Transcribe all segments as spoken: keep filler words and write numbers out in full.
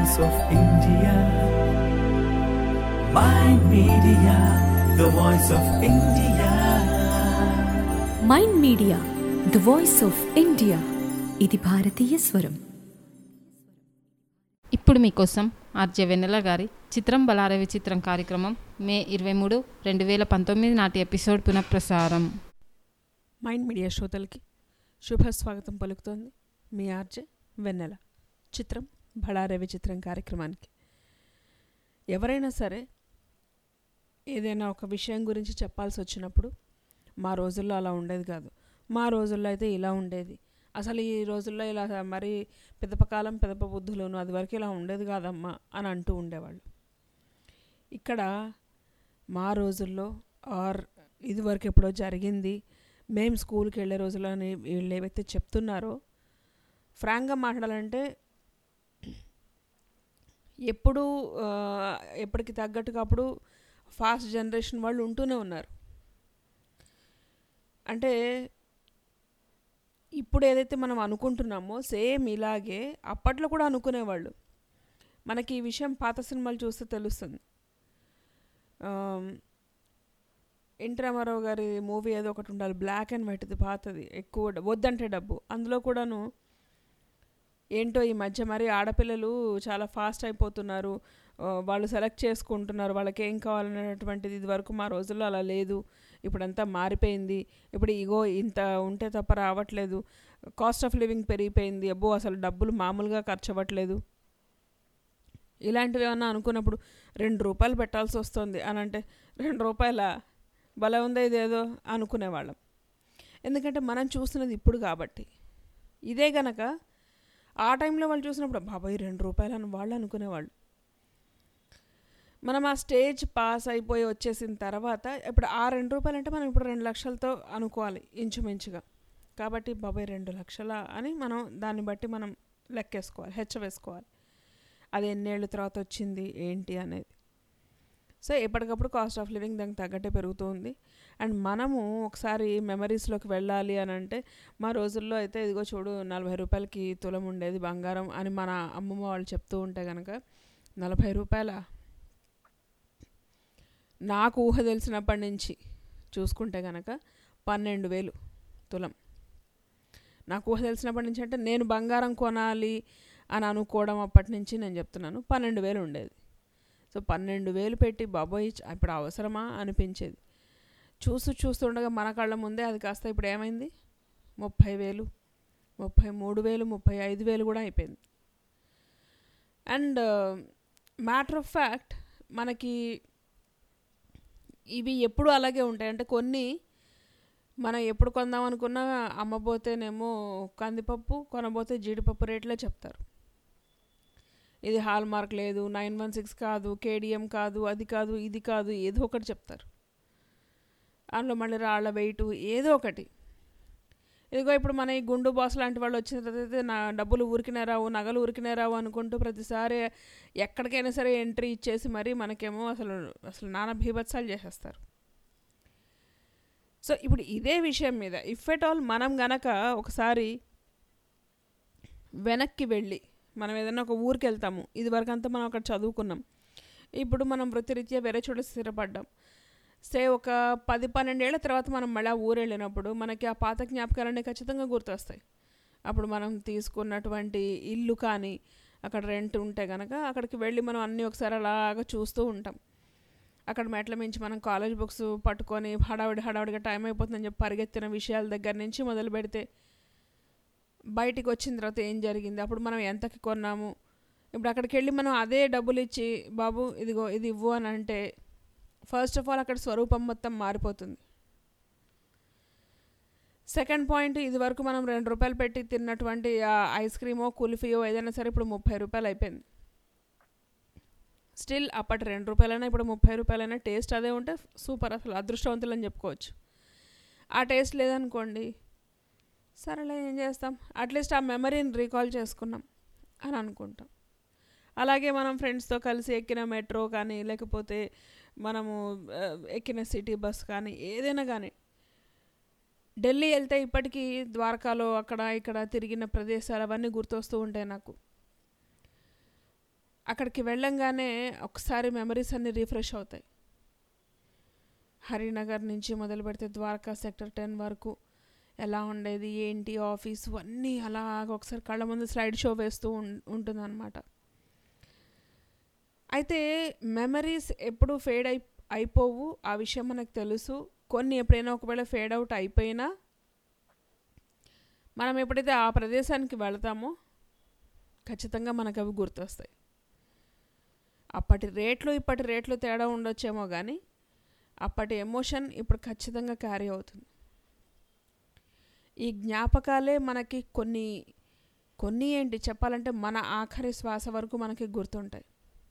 voice of India. Mind Media, the voice of India. Mind media the voice of India. ఇది భారతీయ స్వరం. ఇప్పుడు మీకోసం ఆర్జే వెన్నెల గారి చిత్రం బలారే విచిత్రం కార్యక్రమం మే ఇరవై మూడు రెండు వేల పంతొమ్మిది నాటి ఎపిసోడ్ పునఃప్రసారం. మైండ్ మీడియా శ్రోతలకి శుభ స్వాగతం పలుకుతోంది మీ ఆర్జే వెన్నెల. చిత్రం బళారే విచిత్రం కార్యక్రమానికి. ఎవరైనా సరే ఏదైనా ఒక విషయం గురించి చెప్పాల్సి వచ్చినప్పుడు మా రోజుల్లో అలా ఉండేది కాదు, మా రోజుల్లో అయితే ఇలా ఉండేది, అసలు ఈ రోజుల్లో ఇలా మరి పెదప కాలం పెదప బుద్ధులను అది వరకు ఇలా ఉండేది కాదమ్మా అని అంటూ ఉండేవాళ్ళు. ఇక్కడ మా రోజుల్లో ఆర్ ఇదివరకు ఎప్పుడో జరిగింది, మేము స్కూల్కి వెళ్ళే రోజుల్లో వీళ్ళు ఏవైతే చెప్తున్నారో ఫ్రాంక్గా మాట్లాడాలంటే ఎప్పుడు ఎప్పటికి తగ్గట్టుగా అప్పుడు ఫాస్ట్ జనరేషన్ వాళ్ళు ఉంటూనే ఉన్నారు. అంటే ఇప్పుడు ఏదైతే మనం అనుకుంటున్నామో సేమ్ ఇలాగే అప్పట్లో కూడా అనుకునేవాళ్ళు. మనకి ఈ విషయం పాత సినిమాలు చూస్తే తెలుస్తుంది. ఎన్టీ రామారావు గారి మూవీ ఏదో ఒకటి ఉండాలి, బ్లాక్ అండ్ వైట్ది, పాతది, ఎక్కువ వద్దంటే డబ్బు. అందులో కూడాను ఏంటో ఈ మధ్య మరి ఆడపిల్లలు చాలా ఫాస్ట్ అయిపోతున్నారు, వాళ్ళు సెలెక్ట్ చేసుకుంటున్నారు వాళ్ళకి ఏం కావాలనేటువంటిది. ఇది వరకు మా రోజుల్లో అలా లేదు, ఇప్పుడంతా మారిపోయింది, ఇప్పుడు ఇగో ఇంత ఉంటే తప్ప రావట్లేదు, కాస్ట్ ఆఫ్ లివింగ్ పెరిగిపోయింది, అబ్బో అసలు డబ్బులు మామూలుగా ఖర్చు అవ్వట్లేదు, ఇలాంటివి ఏమన్నా అనుకున్నప్పుడు రెండు రూపాయలు పెట్టాల్సి వస్తుంది అని అంటే రెండు రూపాయల భలే ఉందా ఇదేదో అనుకునేవాళ్ళం. ఎందుకంటే మనం చూస్తున్నది ఇప్పుడు కాబట్టి. ఇదే గనక ఆ టైంలో వాళ్ళు చూసినప్పుడు బాబాయ్ రెండు రూపాయలు అని వాళ్ళు అనుకునేవాళ్ళు. మనం ఆ స్టేజ్ పాస్ అయిపోయి వచ్చేసిన తర్వాత ఇప్పుడు ఆ రెండు రూపాయలు అంటే మనం ఇప్పుడు రెండు లక్షలతో అనుకోవాలి ఇంచుమించుగా. కాబట్టి బాబాయ్ రెండు లక్షల అని మనం దాన్ని బట్టి మనం లెక్కేసుకోవాలి, హెచ్చ వేసుకోవాలి అది ఎన్నేళ్ళ తర్వాత వచ్చింది ఏంటి అనేది. సో ఎప్పటికప్పుడు కాస్ట్ ఆఫ్ లివింగ్ దానికి తగ్గట్టే పెరుగుతుంది. అండ్ మనము ఒకసారి మెమరీస్లోకి వెళ్ళాలి అని అంటే మా రోజుల్లో అయితే ఇదిగో చూడు నలభై రూపాయలకి తులం ఉండేది బంగారం అని మన అమ్మమ్మ వాళ్ళు చెప్తూ ఉంటే కనుక నలభై రూపాయల నాకు ఊహ తెలిసినప్పటి నుంచి చూసుకుంటే కనుక పన్నెండు వేలు తులం. నాకు ఊహ తెలిసినప్పటి నుంచి అంటే నేను బంగారం కొనాలి అని అనుకోవడం అప్పటి నుంచి నేను చెప్తున్నాను, పన్నెండు వేలు ఉండేది. సో పన్నెండు వేలు పెట్టి బాబోయ్ ఇప్పుడు అవసరమా అనిపించేది. చూస్తూ చూస్తుండగా మన కళ్ళ ముందే అది కాస్త ఇప్పుడు ఏమైంది ముప్పై వేలు, ముప్పై మూడు వేలు, ముప్పై ఐదు వేలు కూడా అయిపోయింది. అండ్ మ్యాటర్ ఆఫ్ ఫ్యాక్ట్ మనకి ఇవి ఎప్పుడు అలాగే ఉంటాయి. అంటే కొన్ని మనం ఎప్పుడు కొందాం అనుకున్నా అమ్మబోతేనేమో కందిపప్పు, కొనబోతే జీడిపప్పు రేట్లే చెప్తారు. ఇది హాల్ మార్క్ లేదు, నైన్ వన్ సిక్స్ కాదు, కేడిఎం కాదు, అది కాదు, ఇది కాదు, ఏదో ఒకటి చెప్తారు. అందులో మళ్ళీ రాళ్ళ వెయిట్ ఏదో ఒకటి. ఇదిగో ఇప్పుడు మన ఈ గుండు బాస్ లాంటి వాళ్ళు వచ్చిన తర్వాత నా డబ్బులు ఊరికినే రావు, నగలు ఊరికినే రావు అనుకుంటూ ప్రతిసారి ఎక్కడికైనా సరే ఎంట్రీ ఇచ్చేసి మరీ మనకేమో అసలు అసలు నానా భీభత్సాలు చేసేస్తారు. సో ఇప్పుడు ఇదే విషయం మీద ఇఫ్ ఎట్ ఆల్ మనం గనక ఒకసారి వెనక్కి వెళ్ళి మనం ఏదైనా ఒక ఊరికి వెళ్తాము, ఇది వరకంతా మనం అక్కడ చదువుకున్నాం, ఇప్పుడు మనం వృత్తిరీత్యా వేరే చోట స్థిరపడ్డాం. సే ఒక పది పన్నెండేళ్ల తర్వాత మనం మళ్ళీ ఊరు వెళ్ళినప్పుడు మనకి ఆ పాత జ్ఞాపకాలన్నీ ఖచ్చితంగా గుర్తొస్తాయి. అప్పుడు మనం తీసుకున్నటువంటి ఇల్లు కానీ అక్కడ రెంట్ ఉంటే కనుక అక్కడికి వెళ్ళి మనం అన్నీ ఒకసారి అలాగా చూస్తూ ఉంటాం. అక్కడ మెట్ల మించి మనం కాలేజ్ బుక్స్ పట్టుకొని హడావిడి హడావిడిగా టైం అయిపోతుందని చెప్పి పరిగెత్తిన విషయాల దగ్గర నుంచి మొదలు పెడితే బయటికి వచ్చిన తర్వాత ఏం జరిగింది, అప్పుడు మనం ఎంతకి కొన్నాము, ఇప్పుడు అక్కడికి వెళ్ళి మనం అదే డబ్బులు ఇచ్చి బాబు ఇదిగో ఇది ఇవ్వు అని అంటే ఫస్ట్ ఆఫ్ ఆల్ అక్కడ స్వరూపం మొత్తం మారిపోతుంది. సెకండ్ పాయింట్, ఇది వరకు మనం రెండు రూపాయలు పెట్టి తిన్నటువంటి ఐస్ క్రీమో కుల్ఫీయో ఏదైనా సరే ఇప్పుడు ముప్పై రూపాయలు అయిపోయింది. స్టిల్ అప్పటి రెండు రూపాయలైనా ఇప్పుడు ముప్పై రూపాయలైనా టేస్ట్ అదే ఉంటే సూపర్, అసలు అదృష్టవంతులు అని చెప్పుకోవచ్చు. ఆ టేస్ట్ లేదనుకోండి సరేలే ఏం చేస్తాం, అట్లీస్ట్ ఆ మెమరీని రీకాల్ చేసుకున్నాం అని అనుకుంటాం. అలాగే మనం ఫ్రెండ్స్తో కలిసి ఎక్కిన మెట్రో కానీ లేకపోతే మనము ఎక్కిన సిటీ బస్ కానీ ఏదైనా కానీ ఢిల్లీ వెళ్తే ఇప్పటికీ ద్వారకాలో అక్కడ ఇక్కడ తిరిగిన ప్రదేశాలు అవన్నీ గుర్తొస్తూ ఉంటాయి నాకు. అక్కడికి వెళ్ళంగానే ఒకసారి మెమరీస్ అన్నీ రీఫ్రెష్ అవుతాయి. హరినగర్ నుంచి మొదలు పెడితే ద్వారకా సెక్టర్ టెన్ వరకు ఎలా ఉండేది ఏంటి ఆఫీసు అన్నీ అలాగ ఒకసారి కళ్ళ ముందు స్లైడ్ షో వేస్తూ ఉంటుందన్నమాట. అయితే మెమరీస్ ఎప్పుడు ఫేడ్ అయి అయిపోవు, ఆ విషయం మనకు తెలుసు. కొన్ని ఎప్పుడైనా ఒకవేళ ఫేడ్ అవుట్ అయిపోయినా మనం ఎప్పుడైతే ఆ ప్రదేశానికి వెళతామో ఖచ్చితంగా మనకు అవి గుర్తొస్తాయి. అప్పటి రేట్లు ఇప్పటి రేట్లు తేడా ఉండొచ్చేమో కానీ అప్పటి ఎమోషన్ ఇప్పుడు ఖచ్చితంగా క్యారీ అవుతుంది. ఈ జ్ఞాపకాలే మనకి కొన్ని కొన్ని ఏంటి చెప్పాలంటే మన ఆఖరి శ్వాస వరకు మనకి గుర్తుంటాయి.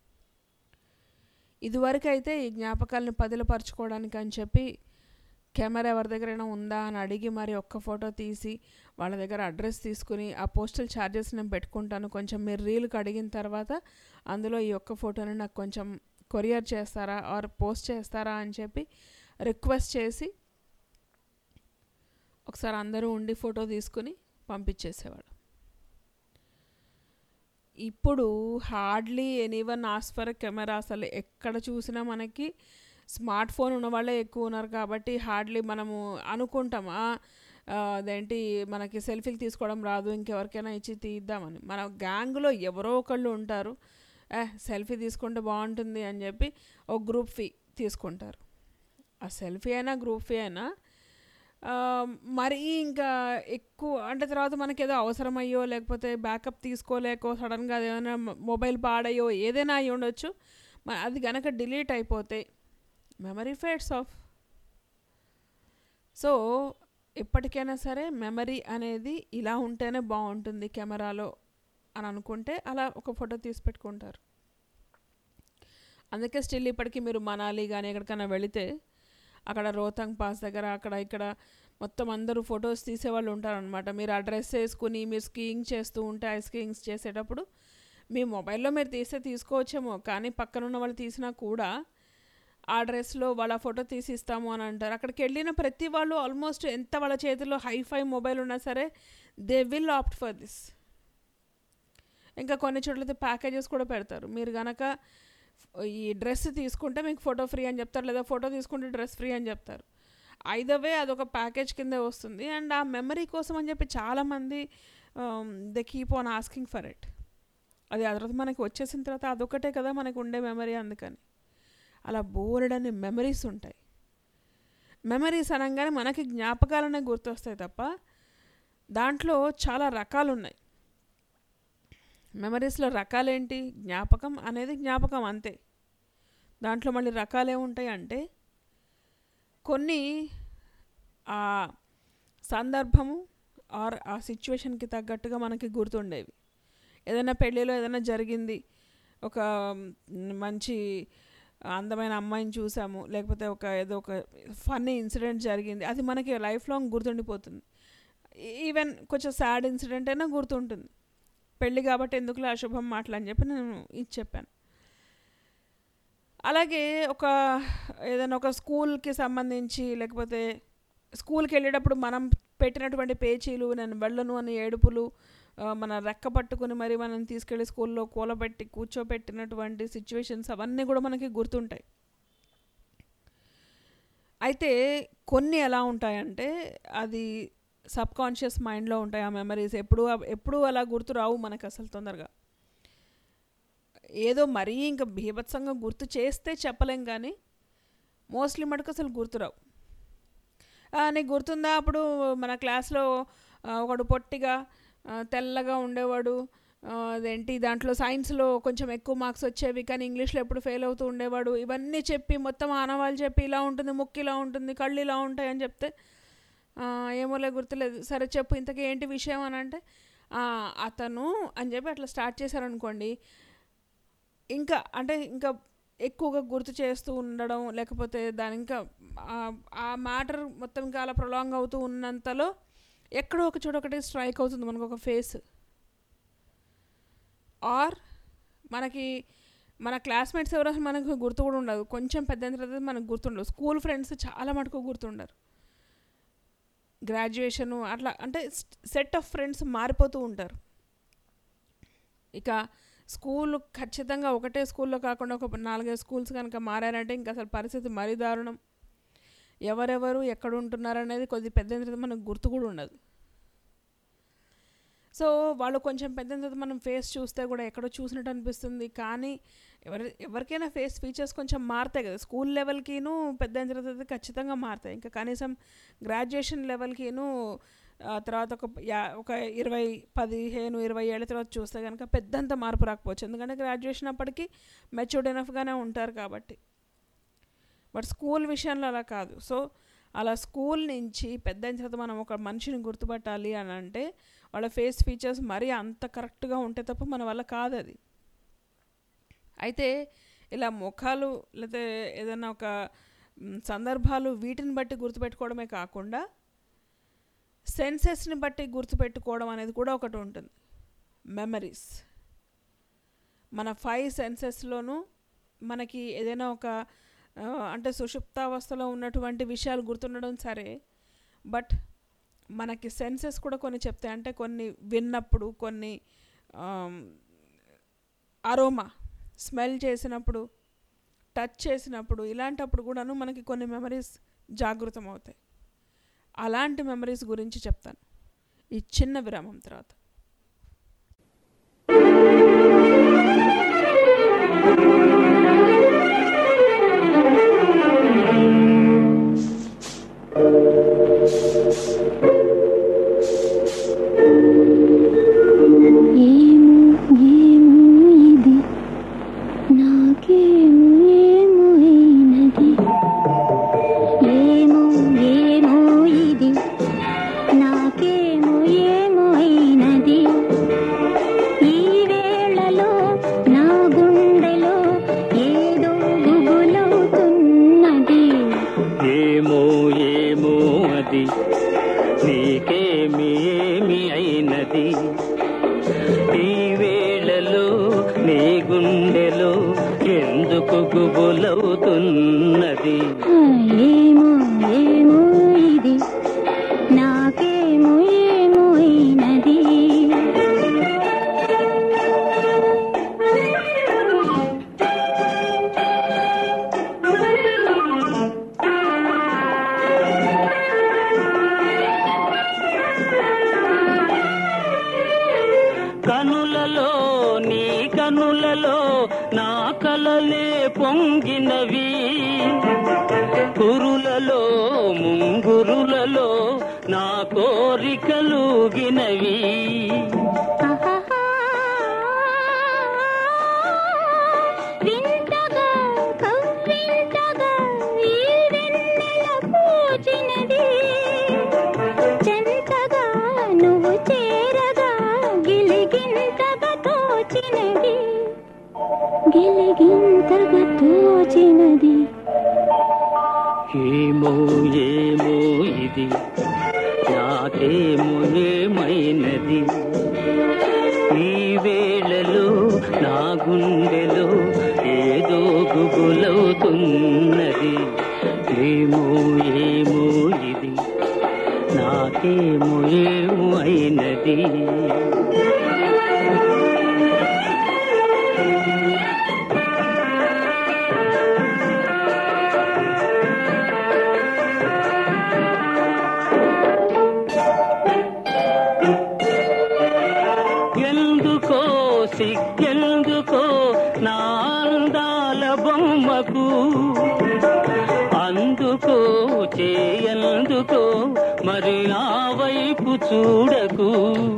ఇదివరకు అయితే ఈ జ్ఞాపకాలను పదిలపరచుకోవడానికి అని చెప్పి కెమెరా ఎవరి దగ్గరైనా ఉందా అని అడిగి మరి ఒక్క ఫోటో తీసి వాళ్ళ దగ్గర అడ్రస్ తీసుకుని ఆ పోస్టల్ ఛార్జెస్ నేను పెట్టుకుంటాను, కొంచెం మీరు రీల్కి అడిగిన తర్వాత అందులో ఈ ఒక్క ఫోటోని నాకు కొంచెం కొరియర్ చేస్తారా ఆర్ పోస్ట్ చేస్తారా అని చెప్పి రిక్వెస్ట్ చేసి ఒకసారి అందరూ ఉండి ఫోటో తీసుకుని పంపించేసేవాడు. ఇప్పుడు hardly anyone ask for camera. అసలు ఎక్కడ చూసినా మనకి స్మార్ట్ ఫోన్ ఉన్న వాళ్ళే ఎక్కువ ఉన్నారు కాబట్టి హార్డ్లీ మనము అనుకుంటాం అదేంటి మనకి సెల్ఫీలు తీసుకోవడం రాదు, ఇంకెవరికైనా ఇచ్చి తీద్దామని. మన గ్యాంగ్లో ఎవరో ఒకళ్ళు ఉంటారు, ఏ సెల్ఫీ తీసుకుంటే బాగుంటుంది అని చెప్పి ఒక గ్రూప్ ఫీ తీసుకుంటారు. ఆ సెల్ఫీ అయినా గ్రూప్ ఫీ అయినా మరీ ఇంకా ఎక్కువ అంటే తర్వాత మనకి ఏదో అవసరమయ్యో లేకపోతే బ్యాకప్ తీసుకోలేకో సడన్గా ఏదైనా మొబైల్ పాడయ్యో ఏదైనా అయ్యి ఉండొచ్చు, అది కనుక డిలీట్ అయిపోతే మెమరీ ఫేడ్స్ ఆఫ్. సో ఎప్పటికైనా సరే మెమరీ అనేది ఇలా ఉంటేనే బాగుంటుంది కెమెరాలో అని అనుకుంటే అలా ఒక ఫోటో తీసి పెట్టుకుంటారు. అందుకే స్టిల్ ఇప్పటికీ మీరు మనాలి కానీ ఎక్కడికైనా వెళితే అక్కడ రోహతాంగ్ పాస్ దగ్గర అక్కడ ఇక్కడ మొత్తం అందరూ ఫొటోస్ తీసేవాళ్ళు ఉంటారనమాట. మీరు ఆ డ్రెస్ వేసుకుని మీరు స్కీయింగ్ చేస్తూ ఉంటే ఐస్ స్కీయింగ్స్ చేసేటప్పుడు మీ మొబైల్లో మీరు తీస్తే తీసుకోవచ్చేమో, కానీ పక్కన ఉన్న వాళ్ళు తీసినా కూడా ఆ డ్రెస్లో వాళ్ళ ఫోటో తీసి ఇస్తాము అని అంటారు. అక్కడికి వెళ్ళిన ప్రతి వాళ్ళు ఆల్మోస్ట్ ఎంత వాళ్ళ చేతిలో హైఫై మొబైల్ ఉన్నా సరే they will opt for this. ఇంకా కొన్ని చోట్లయితే ప్యాకేజెస్ కూడా పెడతారు. మీరు కనుక ఈ డ్రెస్ తీసుకుంటే మీకు ఫోటో ఫ్రీ అని చెప్తారు, లేదా ఫోటో తీసుకుంటే డ్రెస్ ఫ్రీ అని చెప్తారు. ఐదర్ వే అదొక ప్యాకేజ్ కింద వస్తుంది. అండ్ ఆ మెమరీ కోసం అని చెప్పి చాలామంది they keep on asking for it. అది ఆ తర్వాత మనకి వచ్చేసిన తర్వాత అదొకటే కదా మనకు ఉండే మెమరీ. అందుకని అలా బోలెడన్ని మెమరీస్ ఉంటాయి. మెమరీస్ అనగానే మనకి జ్ఞాపకాలనే గుర్తొస్తాయి తప్ప దాంట్లో చాలా రకాలు ఉన్నాయి. మెమరీస్లో రకాలేంటి? జ్ఞాపకం అనేది జ్ఞాపకం అంతే. దాంట్లో మళ్ళీ రకాలు ఏముంటాయి అంటే కొన్ని ఆ సందర్భము ఆర్ ఆ సిచ్యువేషన్కి తగ్గట్టుగా మనకి గుర్తుండేవి. ఏదైనా పెళ్ళిలో ఏదైనా జరిగింది, ఒక మంచి అందమైన అమ్మాయిని చూసాము, లేకపోతే ఒక ఏదో ఒక ఫన్నీ ఇన్సిడెంట్ జరిగింది, అది మనకి లైఫ్ లాంగ్ గుర్తుండిపోతుంది. ఈవెన్ కొంచెం సాడ్ ఇన్సిడెంట్ అయినా గుర్తుంటుంది. పెళ్ళి కాబట్టి ఎందుకులే అశుభం మాటలు అని చెప్పి నేను ఇది చెప్పాను. అలాగే ఒక ఏదైనా ఒక స్కూల్కి సంబంధించి, లేకపోతే స్కూల్కి వెళ్ళేటప్పుడు మనం పెట్టినటువంటి పేచీలు, నేను వెళ్ళను అని ఏడుపులు, మన రెక్క పట్టుకుని మరి మనం తీసుకెళ్ళి స్కూల్లో కూలబెట్టి కూర్చోబెట్టినటువంటి సిచ్యువేషన్స్ అవన్నీ కూడా మనకి గుర్తుంటాయి. అయితే కొన్ని ఎలా ఉంటాయంటే అది సబ్ కాన్షియస్ మైండ్లో ఉంటాయి ఆ మెమరీస్. ఎప్పుడు ఎప్పుడు అలా గుర్తు రావు మనకు అసలు తొందరగా. ఏదో మరీ ఇంకా బీభత్సంగా గుర్తు చేస్తే చెప్పలేం, కానీ మోస్ట్లీ మటుకు అసలు గుర్తురావు. నీకు గుర్తుందా అప్పుడు మన క్లాస్లో ఒకడు పొట్టిగా తెల్లగా ఉండేవాడు, అదేంటి దాంట్లో సైన్స్లో కొంచెం ఎక్కువ మార్క్స్ వచ్చేవి కానీ ఇంగ్లీష్లో ఎప్పుడు ఫెయిల్ అవుతూ ఉండేవాడు, ఇవన్నీ చెప్పి మొత్తం ఆనవాళ్ళు చెప్పి ఇలా ఉంటుంది, ముక్కు ఇలా ఉంటుంది, కళ్ళు ఇలా ఉంటాయి అని చెప్తే ఏమోలే గుర్తులేదు, సరే చెప్పు ఇంతకీ ఏంటి విషయం అని అంటే అతను అని చెప్పి అట్లా స్టార్ట్ చేశారనుకోండి. ఇంకా అంటే ఇంకా ఎక్కువగా గుర్తు చేస్తూ ఉండడం, లేకపోతే దాని ఇంకా ఆ మ్యాటర్ మొత్తం ఇంకా అలా ప్రొలాంగ్ అవుతూ ఉన్నంతలో ఎక్కడో ఒక చోట ఒకటి స్ట్రైక్ అవుతుంది మనకు ఒక ఫేస్. ఆర్ మనకి మన క్లాస్మేట్స్ ఎవరో మనకు గుర్తు కూడా ఉండదు, కొంచెం పెద్ద తర్వాత మనకు గుర్తుండదు. స్కూల్ ఫ్రెండ్స్ చాలా మటుకు గుర్తుండరు. గ్రాడ్యుయేషను అట్లా అంటే సెట్ ఆఫ్ ఫ్రెండ్స్ మారిపోతూ ఉంటారు. ఇక స్కూల్ ఖచ్చితంగా ఒకటే స్కూల్లో కాకుండా ఒక నాలుగైదు స్కూల్స్ కనుక మారారంటే ఇంకా అసలు పరిస్థితి మరీ దారుణం. ఎవరెవరు ఎక్కడ ఉంటున్నారు అనేది కొద్ది పెద్ద తర్వాత మనకు గుర్తు కూడా ఉండదు. సో వాళ్ళు కొంచెం పెద్ద తర్వాత మనం ఫేస్ చూస్తే కూడా ఎక్కడో చూసినట్టు అనిపిస్తుంది. కానీ ఎవరి ఎవరికైనా ఫేస్ ఫీచర్స్ కొంచెం మారుతాయి కదా. స్కూల్ లెవెల్కిను పెద్ద తర్వాత ఖచ్చితంగా మారుతాయి. ఇంకా కనీసం గ్రాడ్యుయేషన్ లెవెల్కిను తర్వాత ఒక యా ఒక ఇరవై పదిహేను ఇరవై ఏళ్ళ తర్వాత చూస్తే కనుక పెద్దంత మార్పు రాకపోవచ్చు. ఎందుకంటే గ్రాడ్యుయేషన్ అప్పటికి మెచ్యూర్డ్ ఎనఫ్గానే ఉంటారు కాబట్టి. బట్ స్కూల్ విషయంలో అలా కాదు. సో అలా స్కూల్ నుంచి పెద్ద అయిన తర్వాత మనం ఒక మనిషిని గుర్తుపట్టాలి అని అంటే వాళ్ళ ఫేస్ ఫీచర్స్ మరీ అంత కరెక్ట్గా ఉంటే తప్ప మన వల్ల కాదు అది. అయితే ఇలా ముఖాలు లేకపోతే ఏదైనా ఒక సందర్భాలు వీటిని బట్టి గుర్తుపెట్టుకోవడమే కాకుండా సెన్సెస్ని బట్టి గుర్తుపెట్టుకోవడం అనేది కూడా ఒకటి ఉంటుంది. మెమరీస్ మన ఫైవ్ సెన్సెస్లోనూ మనకి ఏదైనా ఒక అంటే సుషుప్తావస్థలో ఉన్నటువంటి విషయాలు గుర్తుండడం సరే, బట్ మనకి సెన్సెస్ కూడా కొన్ని చెప్తాయి. అంటే కొన్ని విన్నప్పుడు, కొన్ని అరోమా స్మెల్ చేసినప్పుడు, టచ్ చేసినప్పుడు, ఇలాంటప్పుడు కూడాను మనకి కొన్ని మెమరీస్ జాగృతం అవుతాయి. అలాంటి మెమరీస్ గురించి చెప్తాను ఈ చిన్న విరామం తర్వాత. ఏమో ఏమో ఇది నాకేమో ఏమైనది, ఈ వేళలో నా గుండెలో ఏదో గుబులవుతున్నది. ఏమో ఏమో ఇది నాకేమో ఏమో అయినది. సిగ్గెందుకో నా అందాల బొమ్మకు, అందుకో చేయందుకో మరి ఆ వైపు చూడకు.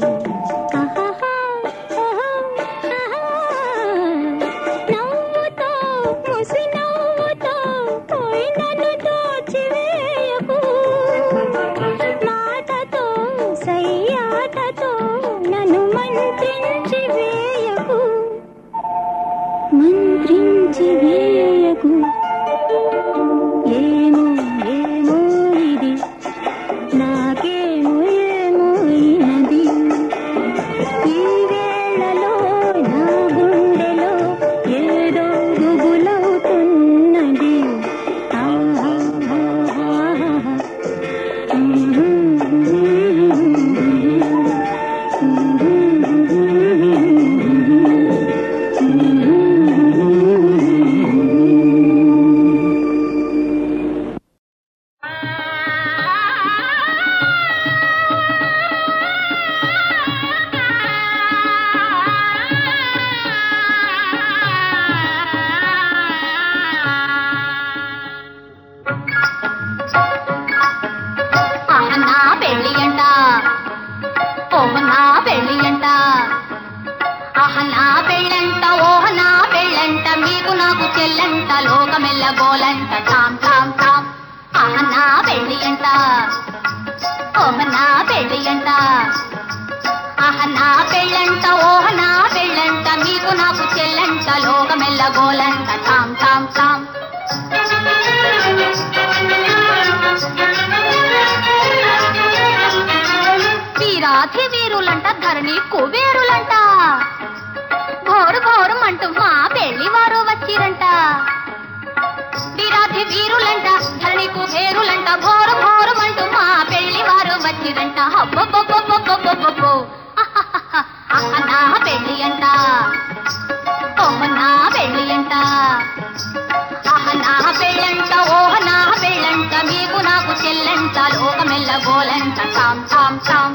మంత్రించి వేయకు. ఏమో ఏమో ఇది నాకేమో ఏమో అయినది, ఈ వేళలో నా గుండెలో ఏదో గుబులవుతున్నది. అంట ఓహ నా పెళ్ళి అంట ఆహ నా పెళ్ళంట ఓహ నా పెళ్ళంట మీకు నాకు చెల్లంట లోకమెల్ల గోలంట టామ్ టామ్ టామ్ వీరాధి వీరులంట ధరణి కుబేరులంట ఘోరు ఘోరమంటూ మా పెళ్లి వారు వచ్చిరంట వీరాధి వీరులంట ధరణి కుబేరులంట ఘోరు ఘోరమంటూ మా పెళ్లి వారు వచ్చిరంట హబ్బబ్బబ్బబ్బబ్బబ్బబ్బో అహ నా పెళ్లి అంట ఓహ నా పెళ్లి అంట అహ నా పెళ్ళంట ఓహ నా పెళ్ళంట మీకు నాకు చెల్లంట లోకమెల్ల గోలంట టామ్ టామ్ టామ్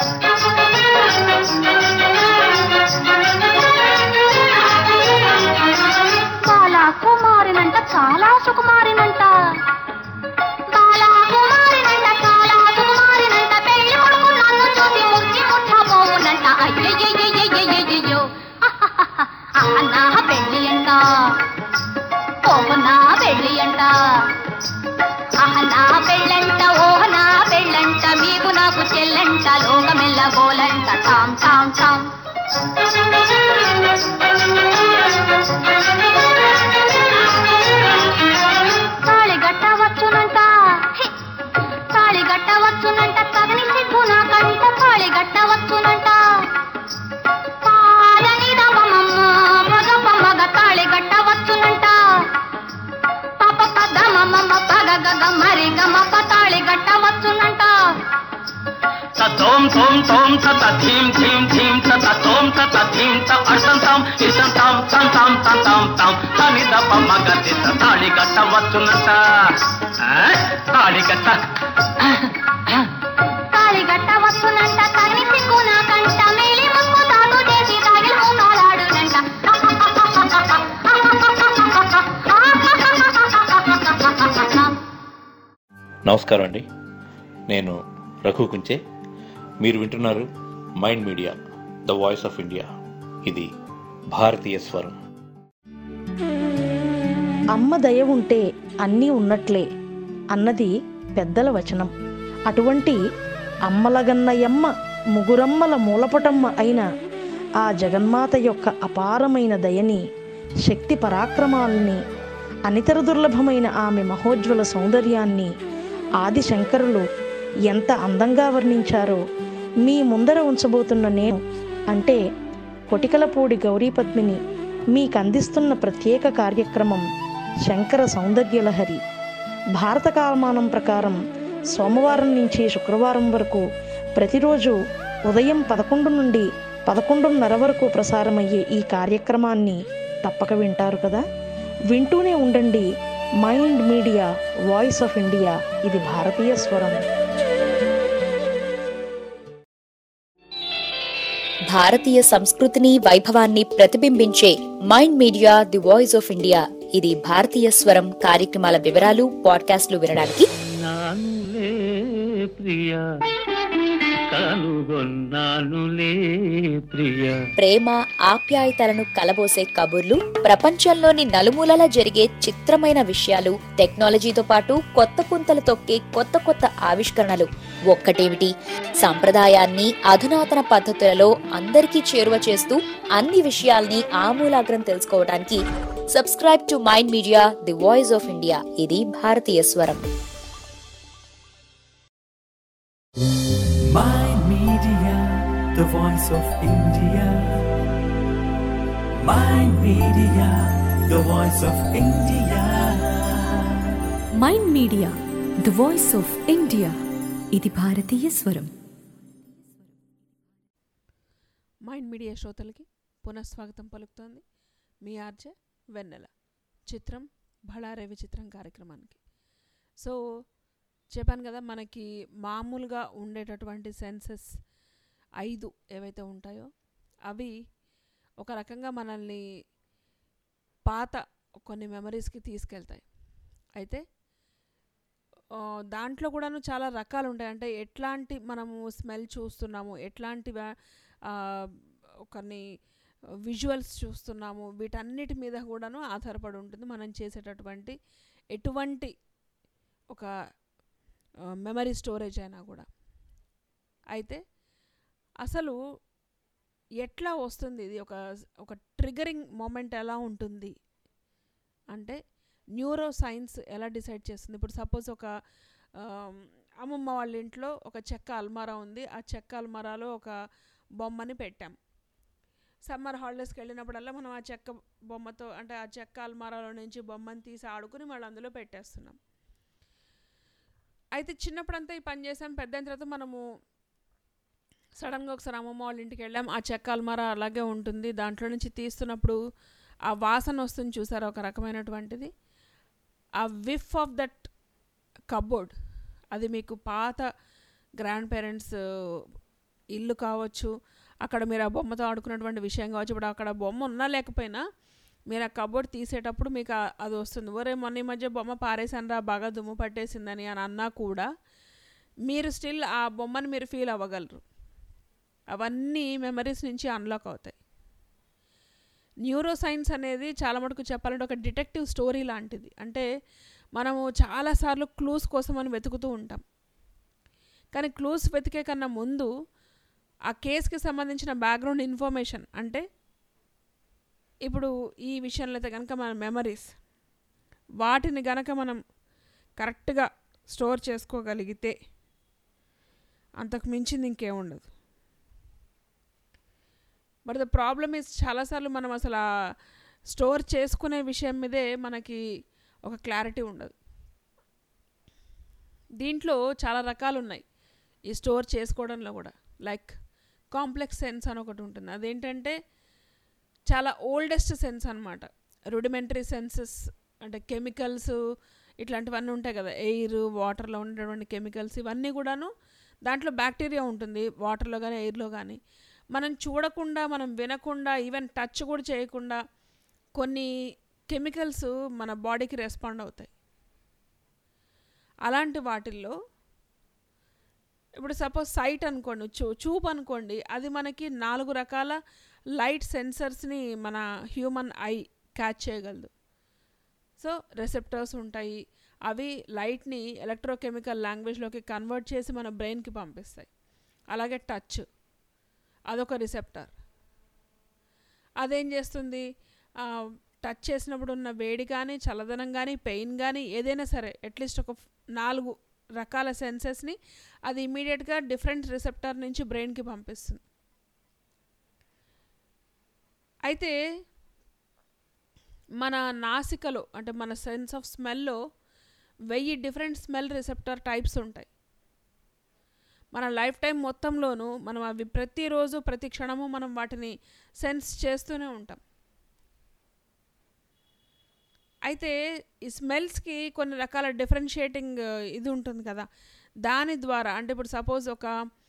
బాలా కుమారినంట చాలా సుకుమారినంట బాలా కుమారినంట చాలా సుకుమారినంట పెళ్లి కొడుకు నన్ను చూసి ముచ్చి ముట్టబోవునంట అయ్యయ్యయ్యయ్యయ్యయ్యో అహ నా పెళ్లి అంట ఓహ నా పెళ్లి అంట అహ నా పెళ్ళంట ఓహ నా పెళ్ళంట మీకు నాకు చెల్లంట లోకమెల్ల గోలంట టామ్ టామ్ టామ్ తాళి గట్టవచ్చునంట తాళి గట్టవచ్చునంట తగని సిగ్గు నాకంట తాళి గట్టవచ్చునంట పాలని రమమమ్మ మగ మగ తాళి గట్టవచ్చునంట పాప పద మమ్మ పగ గగ మరి గమ తాళి గట్టవచ్చునంట తోం తోం తోం తత థీం థీం థీం తత తోం తత థీం త అర్థం తాం ఇసం తాం తం తాం తం తాం తాం తని దప మగతి తాళి కట్టవచ్చునంట తాళి కట్ట తాళి గట్టవచ్చునంట తగిని సిగ్గు నాకంట మేలి ముక్కు తాను చేసి తాగిన మూలాడునంట నమస్కారం అండి, నేను రఘు కుంచే. మీరు వింటున్నారు Mind media the voice of India. ఇది భారతీయ స్వరం. అమ్మ దయ ఉంటే అన్నీ ఉన్నట్లే అన్నది పెద్దల వచనం. అటువంటి అమ్మలగన్నయమ్మ ముగురమ్మల మూలపటమ్మ అయిన ఆ జగన్మాత యొక్క అపారమైన దయని, శక్తి పరాక్రమాలని, అనితర దుర్లభమైన ఆమె మహోజ్వల సౌందర్యాన్ని ఆది శంకరులు ఎంత అందంగా వర్ణించారో మీ ముందర ఉంచబోతున్న నేను, అంటే కొటికలపూడి గౌరీపద్మిని, మీకు అందిస్తున్న ప్రత్యేక కార్యక్రమం శంకర సౌందర్యలహరి. భారత కాలమానం ప్రకారం సోమవారం నుంచి శుక్రవారం వరకు ప్రతిరోజు ఉదయం పదకొండు నుండి పదకొండున్నర వరకు ప్రసారమయ్యే ఈ కార్యక్రమాన్ని తప్పక వింటారు కదా. వింటూనే ఉండండి mind Media voice of India. ఇది భారతీయ స్వరం. భారతీయ సంస్కృతిని, వైభవాన్ని ప్రతిబింబించే Mind media the voice of India. ఇది భారతీయ స్వరం కార్యక్రమాల వివరాలు, పాడ్కాస్ట్లు వినడానికి నానులే ప్రియా కనుగొన్నానులే ప్రియా. ప్రేమ ఆప్యాయతలను కలబోసే కబుర్లు, ప్రపంచంలోని నలుమూలలా జరిగే చిత్రమైన విషయాలు, టెక్నాలజీతో పాటు కొత్త పుంతలు తొక్కే కొత్త కొత్త ఆవిష్కరణలు. ఒక్కటేమిటి, సంప్రదాయాన్ని అధునాతన పద్ధతులలో అందరికీ చేరువ చేస్తూ అన్ని విషయాల్ని ఆమూలాగ్రం తెలుసుకోవడానికి subscribe to mind media the voice of India. ఇది భారతీయ స్వరం. Mind Media, the voice of India. Mind Media, the voice of India. Mind media the voice of India. ఇది భారతీయ స్వరం. మైండ్ మీడియా శ్రోతలకి పునఃస్వాగతం పలుకుతోంది మీ ఆర్జే వెన్నెల. చిత్రం బళారే విచిత్రం కార్యక్రమానికి. సో చెప్పాను కదా, మనకి మామూలుగా ఉండేటటువంటి సెన్సెస్ ఐదు ఏవైతే ఉంటాయో అవి ఒక రకంగా మనల్ని పాత కొన్ని మెమరీస్కి తీసుకెళ్తాయి. అయితే దాంట్లో కూడాను చాలా రకాలు ఉంటాయి. అంటే ఎట్లాంటి మనము స్మెల్ చూస్తున్నాము, ఎట్లాంటి కొన్ని విజువల్స్ చూస్తున్నాము, వీటన్నిటి మీద కూడాను ఆధారపడి ఉంటుంది మనం చేసేటటువంటి ఎటువంటి ఒక మెమరీ స్టోరేజ్ అయినా కూడా. అయితే అసలు ఎట్లా వస్తుంది ఇది, ఒక ఒక ట్రిగరింగ్ మూమెంట్ ఎలా ఉంటుంది అంటే న్యూరో సైన్స్ ఎలా డిసైడ్ చేస్తుంది. ఇప్పుడు సపోజ్ ఒక అమ్మమ్మ వాళ్ళ ఇంట్లో ఒక చెక్క అల్మారా ఉంది. ఆ చెక్క అల్మారాలో ఒక బొమ్మని పెట్టాం. సమ్మర్ హాలిడేస్కి వెళ్ళినప్పుడల్లా మనం ఆ చెక్క బొమ్మతో అంటే ఆ చెక్క అల్మారాలో నుంచి బొమ్మను తీసి ఆడుకుని మళ్ళీ అందులో పెట్టేస్తున్నాం. అయితే చిన్నప్పుడంతా ఈ పని చేసాం. పెద్ద అయిన తర్వాత మనము సడన్గా ఒకసారి అమ్మమ్మ వాళ్ళ ఇంటికి వెళ్ళాం. ఆ చెక్క అల్మారా అలాగే ఉంటుంది. దాంట్లో నుంచి తీస్తున్నప్పుడు ఆ వాసన వస్తుంది చూసారా, ఒక రకమైనటువంటిది. ఆ విఫ్ ఆఫ్ దట్ కబోర్డ్, అది మీకు పాత గ్రాండ్ పేరెంట్స్ ఇల్లు కావచ్చు, అక్కడ మీరు ఆ బొమ్మతో ఆడుకున్నటువంటి విషయం కావచ్చు. ఇప్పుడు అక్కడ బొమ్మ ఉన్నా లేకపోయినా మీరు ఆ కబోర్డ్ తీసేటప్పుడు మీకు అది వస్తుంది. ఒరే మొన్న ఈ మధ్య బొమ్మ పారేసానరా బాగా దుమ్ము పట్టేసిందని అని అన్నా కూడా మీరు స్టిల్ ఆ బొమ్మను మీరు ఫీల్ అవ్వగలరు. అవన్నీ మెమరీస్ నుంచి అన్లాక్ అవుతాయి. న్యూరో సైన్స్ అనేది చాలా మటుకు చెప్పాలంటే ఒక డిటెక్టివ్ స్టోరీ లాంటిది. అంటే మనము చాలాసార్లు క్లూస్ కోసం అని వెతుకుతూ ఉంటాం. కానీ క్లూస్ వెతికే కన్నా ముందు ఆ కేసుకి సంబంధించిన బ్యాక్గ్రౌండ్ ఇన్ఫర్మేషన్, అంటే ఇప్పుడు ఈ విషయంలో అయితే కనుక మన మెమరీస్, వాటిని గనక మనం కరెక్ట్గా స్టోర్ చేసుకోగలిగితే అంతకు మించింది ఇంకేముండదు. బట్ ద ప్రాబ్లమ్ ఈజ్ చాలాసార్లు మనం అసలు ఆ స్టోర్ చేసుకునే విషయం మీదే మనకి ఒక క్లారిటీ ఉండదు. దీంట్లో చాలా రకాలు ఉన్నాయి ఈ స్టోర్ చేసుకోవడంలో కూడా. లైక్ కాంప్లెక్స్ సెన్స్ అని ఒకటి ఉంటుంది. అదేంటంటే చాలా ఓల్డెస్ట్ సెన్స్ అనమాట. రుడిమెంటరీ సెన్సెస్ అంటే కెమికల్స్ ఇట్లాంటివన్నీ ఉంటాయి కదా, ఎయిర్ వాటర్లో ఉండేటువంటి కెమికల్స్, ఇవన్నీ కూడాను దాంట్లో బ్యాక్టీరియా ఉంటుంది వాటర్లో కానీ ఎయిర్లో కానీ. మనం చూడకుండా, మనం వినకుండా, ఈవెన్ టచ్ కూడా చేయకుండా కొన్ని కెమికల్స్ మన బాడీకి రెస్పాండ్ అవుతాయి. అలాంటి వాటిల్లో ఇప్పుడు సపోజ్ సైట్ అనుకోండి, చూ చూపు అనుకోండి, అది మనకి నాలుగు రకాల లైట్ సెన్సర్స్ని మన హ్యూమన్ ఐ క్యాచ్ చేయగలదు. సో రెసెప్టర్స్ ఉంటాయి, అవి లైట్ని ఎలక్ట్రోకెమికల్ లాంగ్వేజ్లోకి కన్వర్ట్ చేసి మన బ్రెయిన్కి పంపిస్తాయి. అలాగే టచ్, అదొక రిసెప్టర్. అదేం చేస్తుంది, టచ్ చేసినప్పుడు ఉన్న వేడి కానీ, చల్లదనం కానీ, పెయిన్ కానీ, ఏదైనా సరే అట్లీస్ట్ ఒక నాలుగు రకాల సెన్సెస్ని అది ఇమీడియట్గా డిఫరెంట్ రిసెప్టర్ నుంచి బ్రెయిన్కి పంపిస్తుంది. అయితే మన నాసికలో అంటే మన సెన్స్ ఆఫ్ స్మెల్లో వెయ్యి డిఫరెంట్ స్మెల్ రిసెప్టర్ టైప్స్ ఉంటాయి. మన లైఫ్ టైం మొత్తంలోనూ మనం అవి ప్రతిరోజు ప్రతి క్షణము మనం వాటిని సెన్స్ చేస్తూనే ఉంటాం. అయితే ఈ స్మెల్స్కి కొన్ని రకాల డిఫరెన్షియేటింగ్ ఇది ఉంటుంది కదా, దాని ద్వారా అంటే ఇప్పుడు సపోజ్ ఒక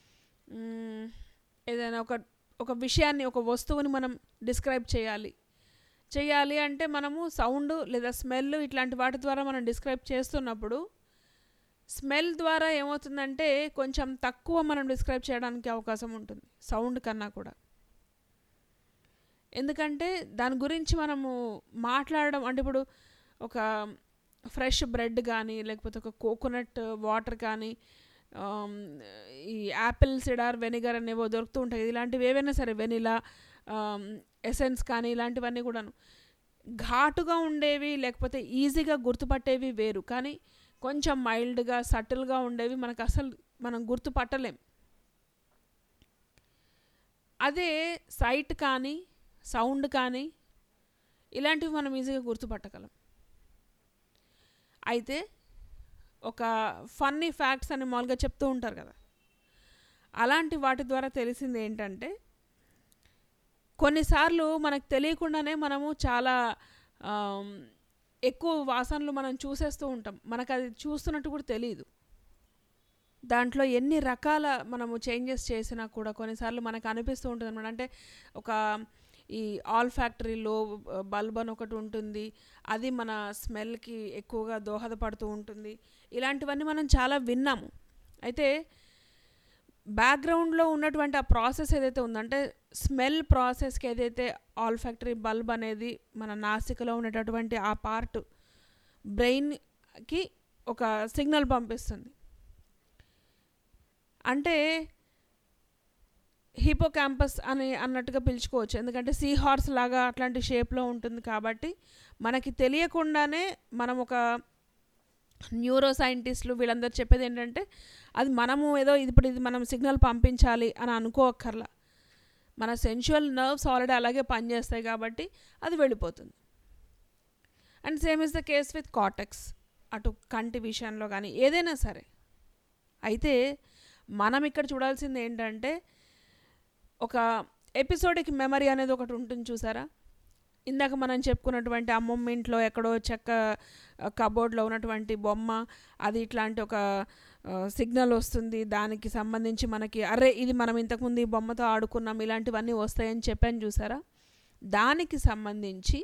ఏదైనా ఒక ఒక విషయాన్ని, ఒక వస్తువుని మనం డిస్క్రైబ్ చేయాలి చేయాలి అంటే మనము సౌండ్ లేదా స్మెల్ ఇట్లాంటి వాటి ద్వారా మనం డిస్క్రైబ్ చేస్తున్నప్పుడు స్మెల్ ద్వారా ఏమవుతుందంటే కొంచెం తక్కువ మనం డిస్క్రైబ్ చేయడానికి అవకాశం ఉంటుంది సౌండ్ కన్నా కూడా. ఎందుకంటే దాని గురించి మనము మాట్లాడడం అంటే ఇప్పుడు ఒక ఫ్రెష్ బ్రెడ్ కానీ, లేకపోతే ఒక కోకోనట్ వాటర్ కానీ, ఈ యాపిల్ సిడార్ వెనిగర్ అనేవో దొరుకుతూ ఉంటాయి. ఇలాంటివి ఏవైనా సరే, వెనిలా ఎసెన్స్ కానీ ఇలాంటివన్నీ కూడాను ఘాటుగా ఉండేవి లేకపోతే ఈజీగా గుర్తుపట్టేవి వేరు, కానీ కొంచెం మైల్డ్గా సటిల్గా ఉండేవి మనకు అసలు మనం గుర్తుపట్టలేం. అదే సైట్ కానీ సౌండ్ కానీ ఇలాంటివి మనం ఈజీగా గుర్తుపట్టగలం. అయితే ఒక ఫన్నీ ఫ్యాక్ట్స్ అని మామూలుగా చెప్తూ ఉంటారు కదా, అలాంటి వాటి ద్వారా తెలిసింది ఏంటంటే కొన్నిసార్లు మనకు తెలియకుండానే మనము చాలా ఎక్కువ వాసనలు మనం చూసేస్తూ ఉంటాం, మనకు అది చూస్తున్నట్టు కూడా తెలియదు. దాంట్లో ఎన్ని రకాల మనము చేంజెస్ చేసినా కూడా కొన్నిసార్లు మనకు అనిపిస్తూ ఉంటుంది అన్నమాట. అంటే ఒక ఈ ఆల్ ఫ్యాక్టరీలో బల్బ్ అని ఒకటి ఉంటుంది, అది మన స్మెల్కి ఎక్కువగా దోహదపడుతూ ఉంటుంది. ఇలాంటివన్నీ మనం చాలా విన్నాము. అయితే బ్యాక్గ్రౌండ్లో ఉన్నటువంటి ఆ ప్రాసెస్ ఏదైతే ఉందంటే స్మెల్ ప్రాసెస్కి ఏదైతే ఆల్ ఫ్యాక్టరీ బల్బ్ అనేది మన నాసికలో ఉండేటటువంటి ఆ పార్ట్ బ్రెయిన్కి ఒక సిగ్నల్ పంపిస్తుంది. అంటే హిపో క్యాంపస్ అని అన్నట్టుగా పిలుచుకోవచ్చు, ఎందుకంటే సీ హార్స్ లాగా అట్లాంటి షేప్లో ఉంటుంది కాబట్టి మనకి తెలియకుండానే మనం ఒక న్యూరో సైంటిస్టులు వీళ్ళందరూ చెప్పేది ఏంటంటే అది మనము ఏదో ఇది ఇప్పుడు ఇది మనం సిగ్నల్ పంపించాలి అని అనుకోక్కర్లా, మన సెన్షువల్ నర్వ్స్ ఆల్రెడీ అలాగే పనిచేస్తాయి కాబట్టి అది వెళ్ళిపోతుంది. And same is the case with cortex, అటు కంటి విషయంలో కానీ ఏదైనా సరే. అయితే మనం ఇక్కడ చూడాల్సింది ఏంటంటే ఒక ఎపిసోడిక్ మెమరీ అనేది ఒకటి ఉంటుంది చూసారా. ఇందాక మనం చెప్పుకున్నటువంటి అమ్మమ్మ ఇంట్లో ఎక్కడో చెక్క కబోర్డ్లో ఉన్నటువంటి బొమ్మ, అది ఇట్లాంటి ఒక సిగ్నల్ వస్తుంది, దానికి సంబంధించి మనకి అరే ఇది మనం ఇంతకుముందు ఈ బొమ్మతో ఆడుకున్నాం ఇలాంటివన్నీ వస్తాయని చెప్పాను చూసారా. దానికి సంబంధించి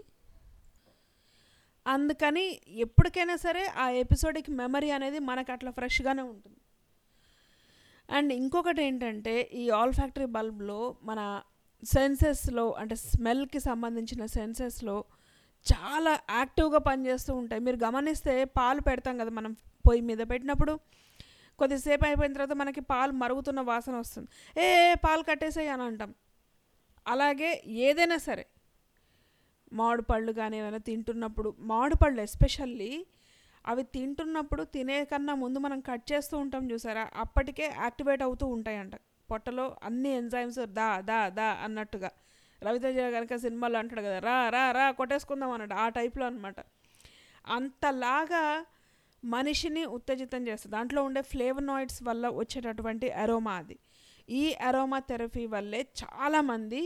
అందుకని ఎప్పటికైనా సరే ఆ ఎపిసోడిక్ మెమరీ అనేది మనకు అట్లా ఫ్రెష్గానే ఉంటుంది. అండ్ ఇంకొకటి ఏంటంటే ఈ ఆల్ ఫ్యాక్టరీ బల్బ్లో మన సెన్సెస్లో అంటే స్మెల్కి సంబంధించిన సెన్సెస్లో చాలా యాక్టివ్గా పనిచేస్తూ ఉంటాయి. మీరు గమనిస్తే పాలు పెడతాం కదా మనం పొయ్యి మీద పెట్టినప్పుడు కొద్దిసేపు అయిపోయిన తర్వాత మనకి పాలు మరుగుతున్న వాసన వస్తుంది, ఏ పాలు కట్టేసాయి అని అంటాం. అలాగే ఏదైనా సరే మామిడి పళ్ళు కానీ ఏమైనా తింటున్నప్పుడు, మామిడి పళ్ళు ఎస్పెషల్లీ అవి తింటున్నప్పుడు తినే కన్నా ముందు మనం కట్ చేస్తూ ఉంటాం చూసారా, అప్పటికే యాక్టివేట్ అవుతూ ఉంటాయంట పొట్టలో అన్ని ఎంజైమ్స్ దా దా దా అన్నట్టుగా. రవితేజ కనుక సినిమాలో అంటాడు కదా రా రా రా కొట్టేసుకుందాం అన్నట్టు, ఆ టైప్లో అనమాట. అంతలాగా మనిషిని ఉత్తేజితం చేస్తుంది. దాంట్లో ఉండే ఫ్లేవనాయిడ్స్ వల్ల వచ్చేటటువంటి అరోమా అది. ఈ అరోమా థెరపీ వల్లే చాలామంది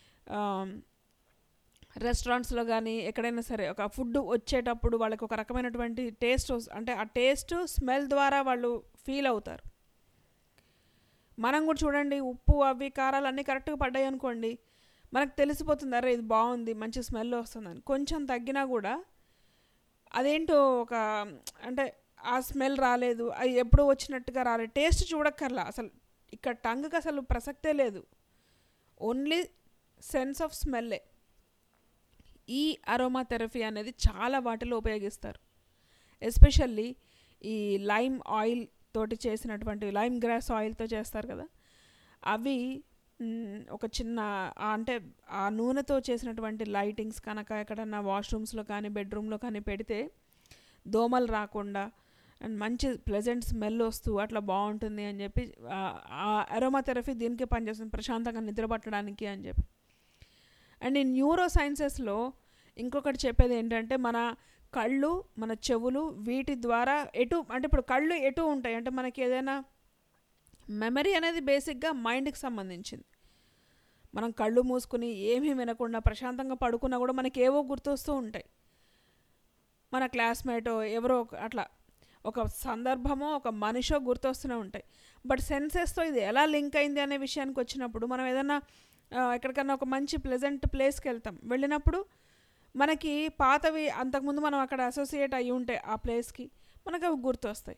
రెస్టారెంట్స్లో కానీ ఎక్కడైనా సరే ఒక ఫుడ్ వచ్చేటప్పుడు వాళ్ళకి ఒక రకమైనటువంటి టేస్ట్ అంటే ఆ టేస్ట్ స్మెల్ ద్వారా వాళ్ళు ఫీల్ అవుతారు. మనం కూడా చూడండి, ఉప్పు అవి కారాలు అన్నీ కరెక్ట్గా పడ్డాయి అనుకోండి, మనకు తెలిసిపోతుంది అరే ఇది బాగుంది మంచి స్మెల్ వస్తుందని. కొంచెం తగ్గినా కూడా అదేంటో ఒక అంటే ఆ స్మెల్ రాలేదు, అది ఎప్పుడూ వచ్చినట్టుగా రాలేదు, టేస్ట్ చూడక్కర్లా అసలు. ఇక్కడ టంగ్కి అసలు ప్రసక్తే లేదు, ఓన్లీ సెన్స్ ఆఫ్ స్మెల్లే. ఈ అరోమా థెరపీ అనేది చాలా వాటిలో ఉపయోగిస్తారు. ఎస్పెషల్లీ ఈ లైమ్ ఆయిల్ తోటి చేసినటువంటి లైమ్ గ్రాస్ ఆయిల్తో చేస్తారు కదా, అవి ఒక చిన్న అంటే ఆ నూనెతో చేసినటువంటి లైటింగ్స్ కనుక ఎక్కడన్నా వాష్రూమ్స్లో కానీ బెడ్రూమ్లో కానీ పెడితే దోమలు రాకుండా అండ్ మంచి ప్లెజెంట్ స్మెల్ వస్తూ అట్లా బాగుంటుంది అని చెప్పి ఆ అరోమా థెరపీ దీనికి పనిచేస్తుంది, ప్రశాంతంగా నిద్ర పట్టడానికి అని చెప్పి. అండ్ ఈ న్యూరో సైన్సెస్లో ఇంకొకటి చెప్పేది ఏంటంటే మన కళ్ళు మన చెవులు వీటి ద్వారా ఎటు అంటే ఇప్పుడు కళ్ళు ఎటు ఉంటాయి అంటే మనకి ఏదైనా మెమరీ అనేది బేసిక్గా మైండ్కి సంబంధించింది. మనం కళ్ళు మూసుకుని ఏమీ వినకుండా ప్రశాంతంగా పడుకున్నా కూడా మనకి ఏవో గుర్తొస్తూ ఉంటాయి, మన క్లాస్మేటో ఎవరో అట్లా ఒక సందర్భమో ఒక మనిషో గుర్తొస్తూనే ఉంటాయి. బట్ సెన్సెస్తో ఇది ఎలా లింక్ అయింది అనే విషయానికి వచ్చినప్పుడు మనం ఏదైనా ఎక్కడికన్నా ఒక మంచి ప్లెజెంట్ ప్లేస్కి వెళ్తాం, వెళ్ళినప్పుడు మనకి పాతవి అంతకుముందు మనం అక్కడ అసోసియేట్ అయ్యి ఉంటే ఆ ప్లేస్కి మనకు అవి గుర్తొస్తాయి.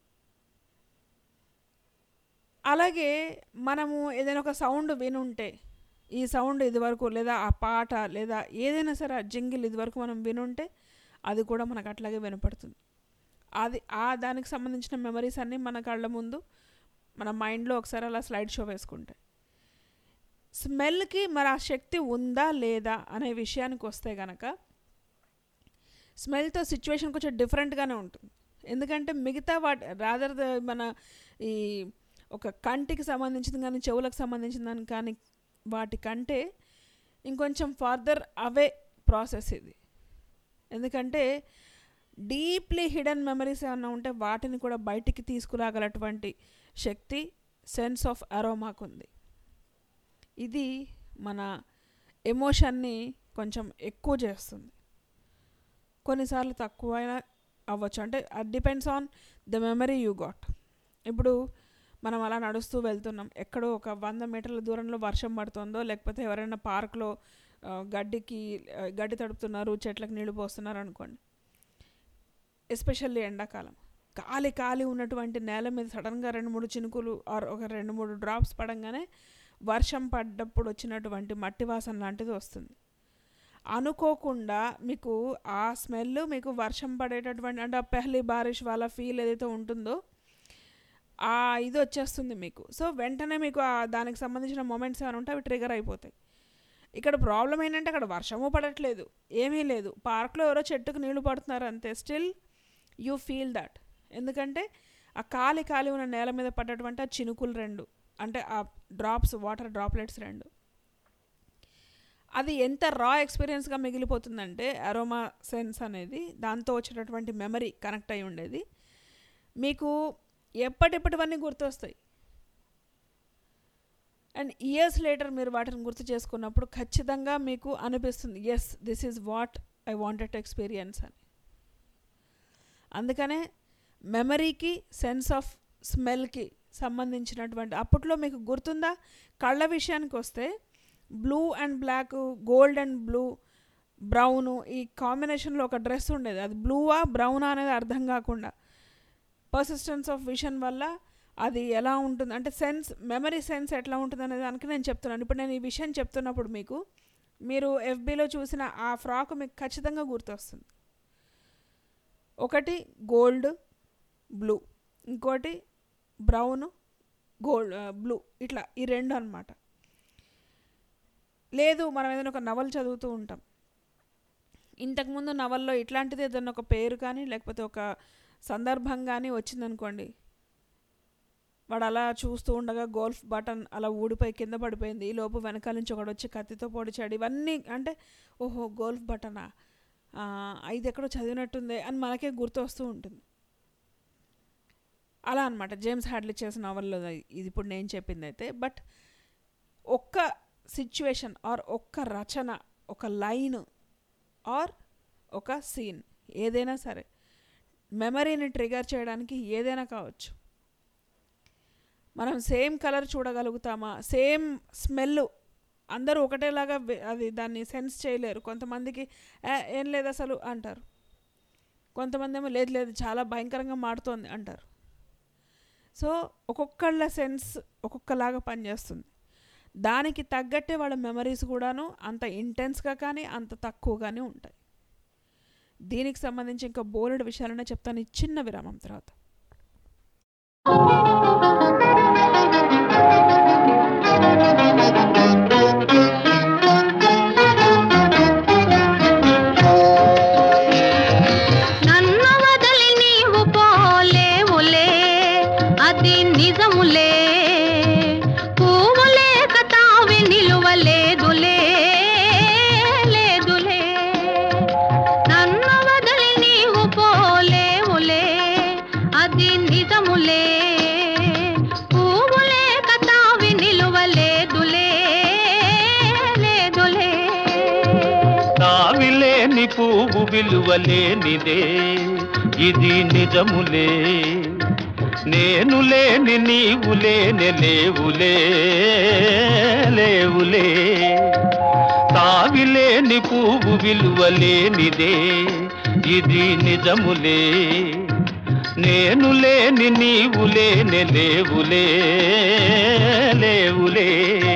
అలాగే మనము ఏదైనా ఒక సౌండ్ వినుంటే ఈ సౌండ్ ఇదివరకు లేదా ఆ పాట లేదా ఏదైనా సరే ఆ జింగిల్ ఇదివరకు మనం వినుంటే అది కూడా మనకు అట్లాగే వినపడుతుంది. అది ఆ దానికి సంబంధించిన మెమరీస్ అన్నీ మన కళ్ళ ముందు మన మైండ్లో ఒకసారి అలా స్లైడ్ షో వేసుకుంటాయి. స్మెల్కి మరి ఆ శక్తి ఉందా లేదా అనే విషయానికి వస్తే కనుక స్మెల్తో సిచ్యువేషన్ కొంచెం డిఫరెంట్గానే ఉంటుంది. ఎందుకంటే మిగతా వాటి రాదర్ మన ఈ ఒక కంటికి సంబంధించింది కానీ చెవులకు సంబంధించిన దాని కానీ వాటికంటే ఇంకొంచెం ఫర్దర్ అవే ప్రాసెస్ ఇది. ఎందుకంటే డీప్లీ హిడెన్ మెమరీస్ ఏమన్నా ఉంటే వాటిని కూడా బయటికి తీసుకురాగలటువంటి శక్తి సెన్స్ ఆఫ్ అరోమాకు ఉంది. ఇది మన ఎమోషన్ని కొంచెం ఎక్కువ చేస్తుంది, కొన్నిసార్లు తక్కువ అవ్వచ్చు. అంటే అది depends on the memory you got. ఇప్పుడు మనం అలా నడుస్తూ వెళ్తున్నాం, ఎక్కడో ఒక వంద మీటర్ల దూరంలో వర్షం పడుతుందో లేకపోతే ఎవరైనా పార్క్లో గడ్డికి గడ్డి తడుపుతున్నారు చెట్లకు నీళ్ళు పోస్తున్నారు అనుకోండి, ఎస్పెషల్లీ ఎండాకాలం కాలి కాలి ఉన్నటువంటి నేల మీద సడన్గా రెండు మూడు చినుకులు ఆర్ ఒక రెండు మూడు డ్రాప్స్ పడంగానే వర్షం పడ్డప్పుడు వచ్చినటువంటి మట్టి వాసన లాంటిది వస్తుంది. అనుకోకుండా మీకు ఆ స్మెల్ మీకు వర్షం పడేటటువంటి అంటే ఆ పెహ్లీ బారిష్ వాళ్ళ ఫీల్ ఏదైతే ఉంటుందో ఆ ఇది వచ్చేస్తుంది మీకు. సో వెంటనే మీకు దానికి సంబంధించిన మూమెంట్స్ ఏమైనా ఉంటే అవి ట్రిగర్ అయిపోతాయి. ఇక్కడ ప్రాబ్లం ఏంటంటే అక్కడ వర్షము పడట్లేదు, ఏమీ లేదు, పార్క్లో ఎవరో చెట్టుకు నీళ్లు పడుతున్నారు అంతే. Still you feel that. ఎందుకంటే ఆ కాలి కాలి ఉన్న నేల మీద పడ్డటువంటి ఆ చినుకులు రెండు, అంటే ఆ డ్రాప్స్, వాటర్ డ్రాప్లెట్స్ రెండు, అది ఎంత రా ఎక్స్పీరియన్స్గా మిగిలిపోతుందంటే అరోమా సెన్స్ అనేది, దాంతో వచ్చేటటువంటి మెమరీ కనెక్ట్ అయి ఉండేది మీకు ఎప్పటిప్పటివన్నీ గుర్తొస్తాయి. అండ్ ఇయర్స్ లేటర్ మీరు వాటిని గుర్తు చేసుకున్నప్పుడు ఖచ్చితంగా మీకు అనిపిస్తుంది, yes this is what I wanted to experience అని. అందుకనే మెమరీకి, సెన్స్ ఆఫ్ స్మెల్కి సంబంధించినటువంటి, అప్పట్లో మీకు గుర్తుందా, కళ్ళ విషయానికి వస్తే blue and black, gold and blue, brown, ఈ కాంబినేషన్లో ఒక డ్రెస్ ఉండేది. అది బ్లూవా బ్రౌనా అనేది అర్థం కాకుండా పర్సిస్టెన్స్ ఆఫ్ విషన్ వల్ల అది ఎలా ఉంటుంది అంటే సెన్స్, మెమరీ సెన్స్ ఎట్లా ఉంటుంది అనే దానికి నేను చెప్తున్నాను. ఇప్పుడు నేను ఈ విషయం చెప్తున్నప్పుడు మీకు, మీరు ఎఫ్బీలో చూసిన ఆ ఫ్రాక్ మీకు ఖచ్చితంగా గుర్తొస్తుంది. ఒకటి గోల్డ్ బ్లూ, ఇంకోటి బ్రౌన్ గోల్డ్ బ్లూ, ఇట్లా ఈ రెండు అన్నమాట. లేదు మనం ఏదైనా ఒక నవల్ చదువుతూ ఉంటాం, ఇంతకుముందు నవల్లో ఇట్లాంటిది ఏదైనా ఒక పేరు కానీ లేకపోతే ఒక సందర్భం కానీ వచ్చిందనుకోండి, వాడు అలా చూస్తూ ఉండగా గోల్ఫ్ బటన్ అలా ఊడిపోయి కింద పడిపోయింది, ఈ లోపు వెనకాల నుంచి ఒకడు వచ్చి కత్తితో పొడిచాడు, ఇవన్నీ అంటే ఓహో గోల్ఫ్ బటనా, ఇది ఎక్కడో చదివినట్టుంది అని మనకే గుర్తు వస్తూ ఉంటుంది. అలా అనమాట జేమ్స్ హ్యాడ్లీ చేసిన నవల్లో ఇది ఇప్పుడు నేను చెప్పింది అయితే. బట్ ఒక్క సిచ్యువేషన్ ఆర్ ఒక్క రచన, ఒక లైన్ ఆర్ ఒక సీన్, ఏదైనా సరే మెమరీని ట్రిగర్ చేయడానికి ఏదైనా కావచ్చు. మనం సేమ్ కలర్ చూడగలుగుతామా, సేమ్ స్మెల్, అందరూ ఒకటేలాగా అది దాన్ని సెన్స్ చేయలేరు. కొంతమందికి ఏం లేదు అసలు అంటారు, కొంతమంది ఏమో లేదు లేదు చాలా భయంకరంగా మాడుతోంది అంటారు. సో ఒక్కొక్కళ్ళ సెన్స్ ఒక్కొక్కలాగా పనిచేస్తుంది. దానికి తగ్గట్టే వాళ్ళ మెమరీస్ కూడాను అంత ఇంటెన్స్గా కానీ అంత తక్కువగానే ఉంటాయి. దీనికి సంబంధించి ఇంకా బోలెడు విషయాలనే చెప్తాను ఈ చిన్న విరామం తర్వాత. నన్ను వదిలి నీవు పోలేవులే, అది నిజములే, పువ్వులే కతావి నిలువలేదులే, లేదులే. నన్ను వదిలి నీవు పోలేవులే, అది నిజములే, పువ్వులే కతావి నిలువలేదులే, లేదులే. తావిలేని పువ్వు విలువలేనిదే, ఇది నిజములే, నేను లేని నీవు లేని లేవులే, లేవులే. తావిలేని పువ్వు విలువలేనిదే, ఇది నిజములే, నేను లేని నీవు లేని లేవులే, లేవులే.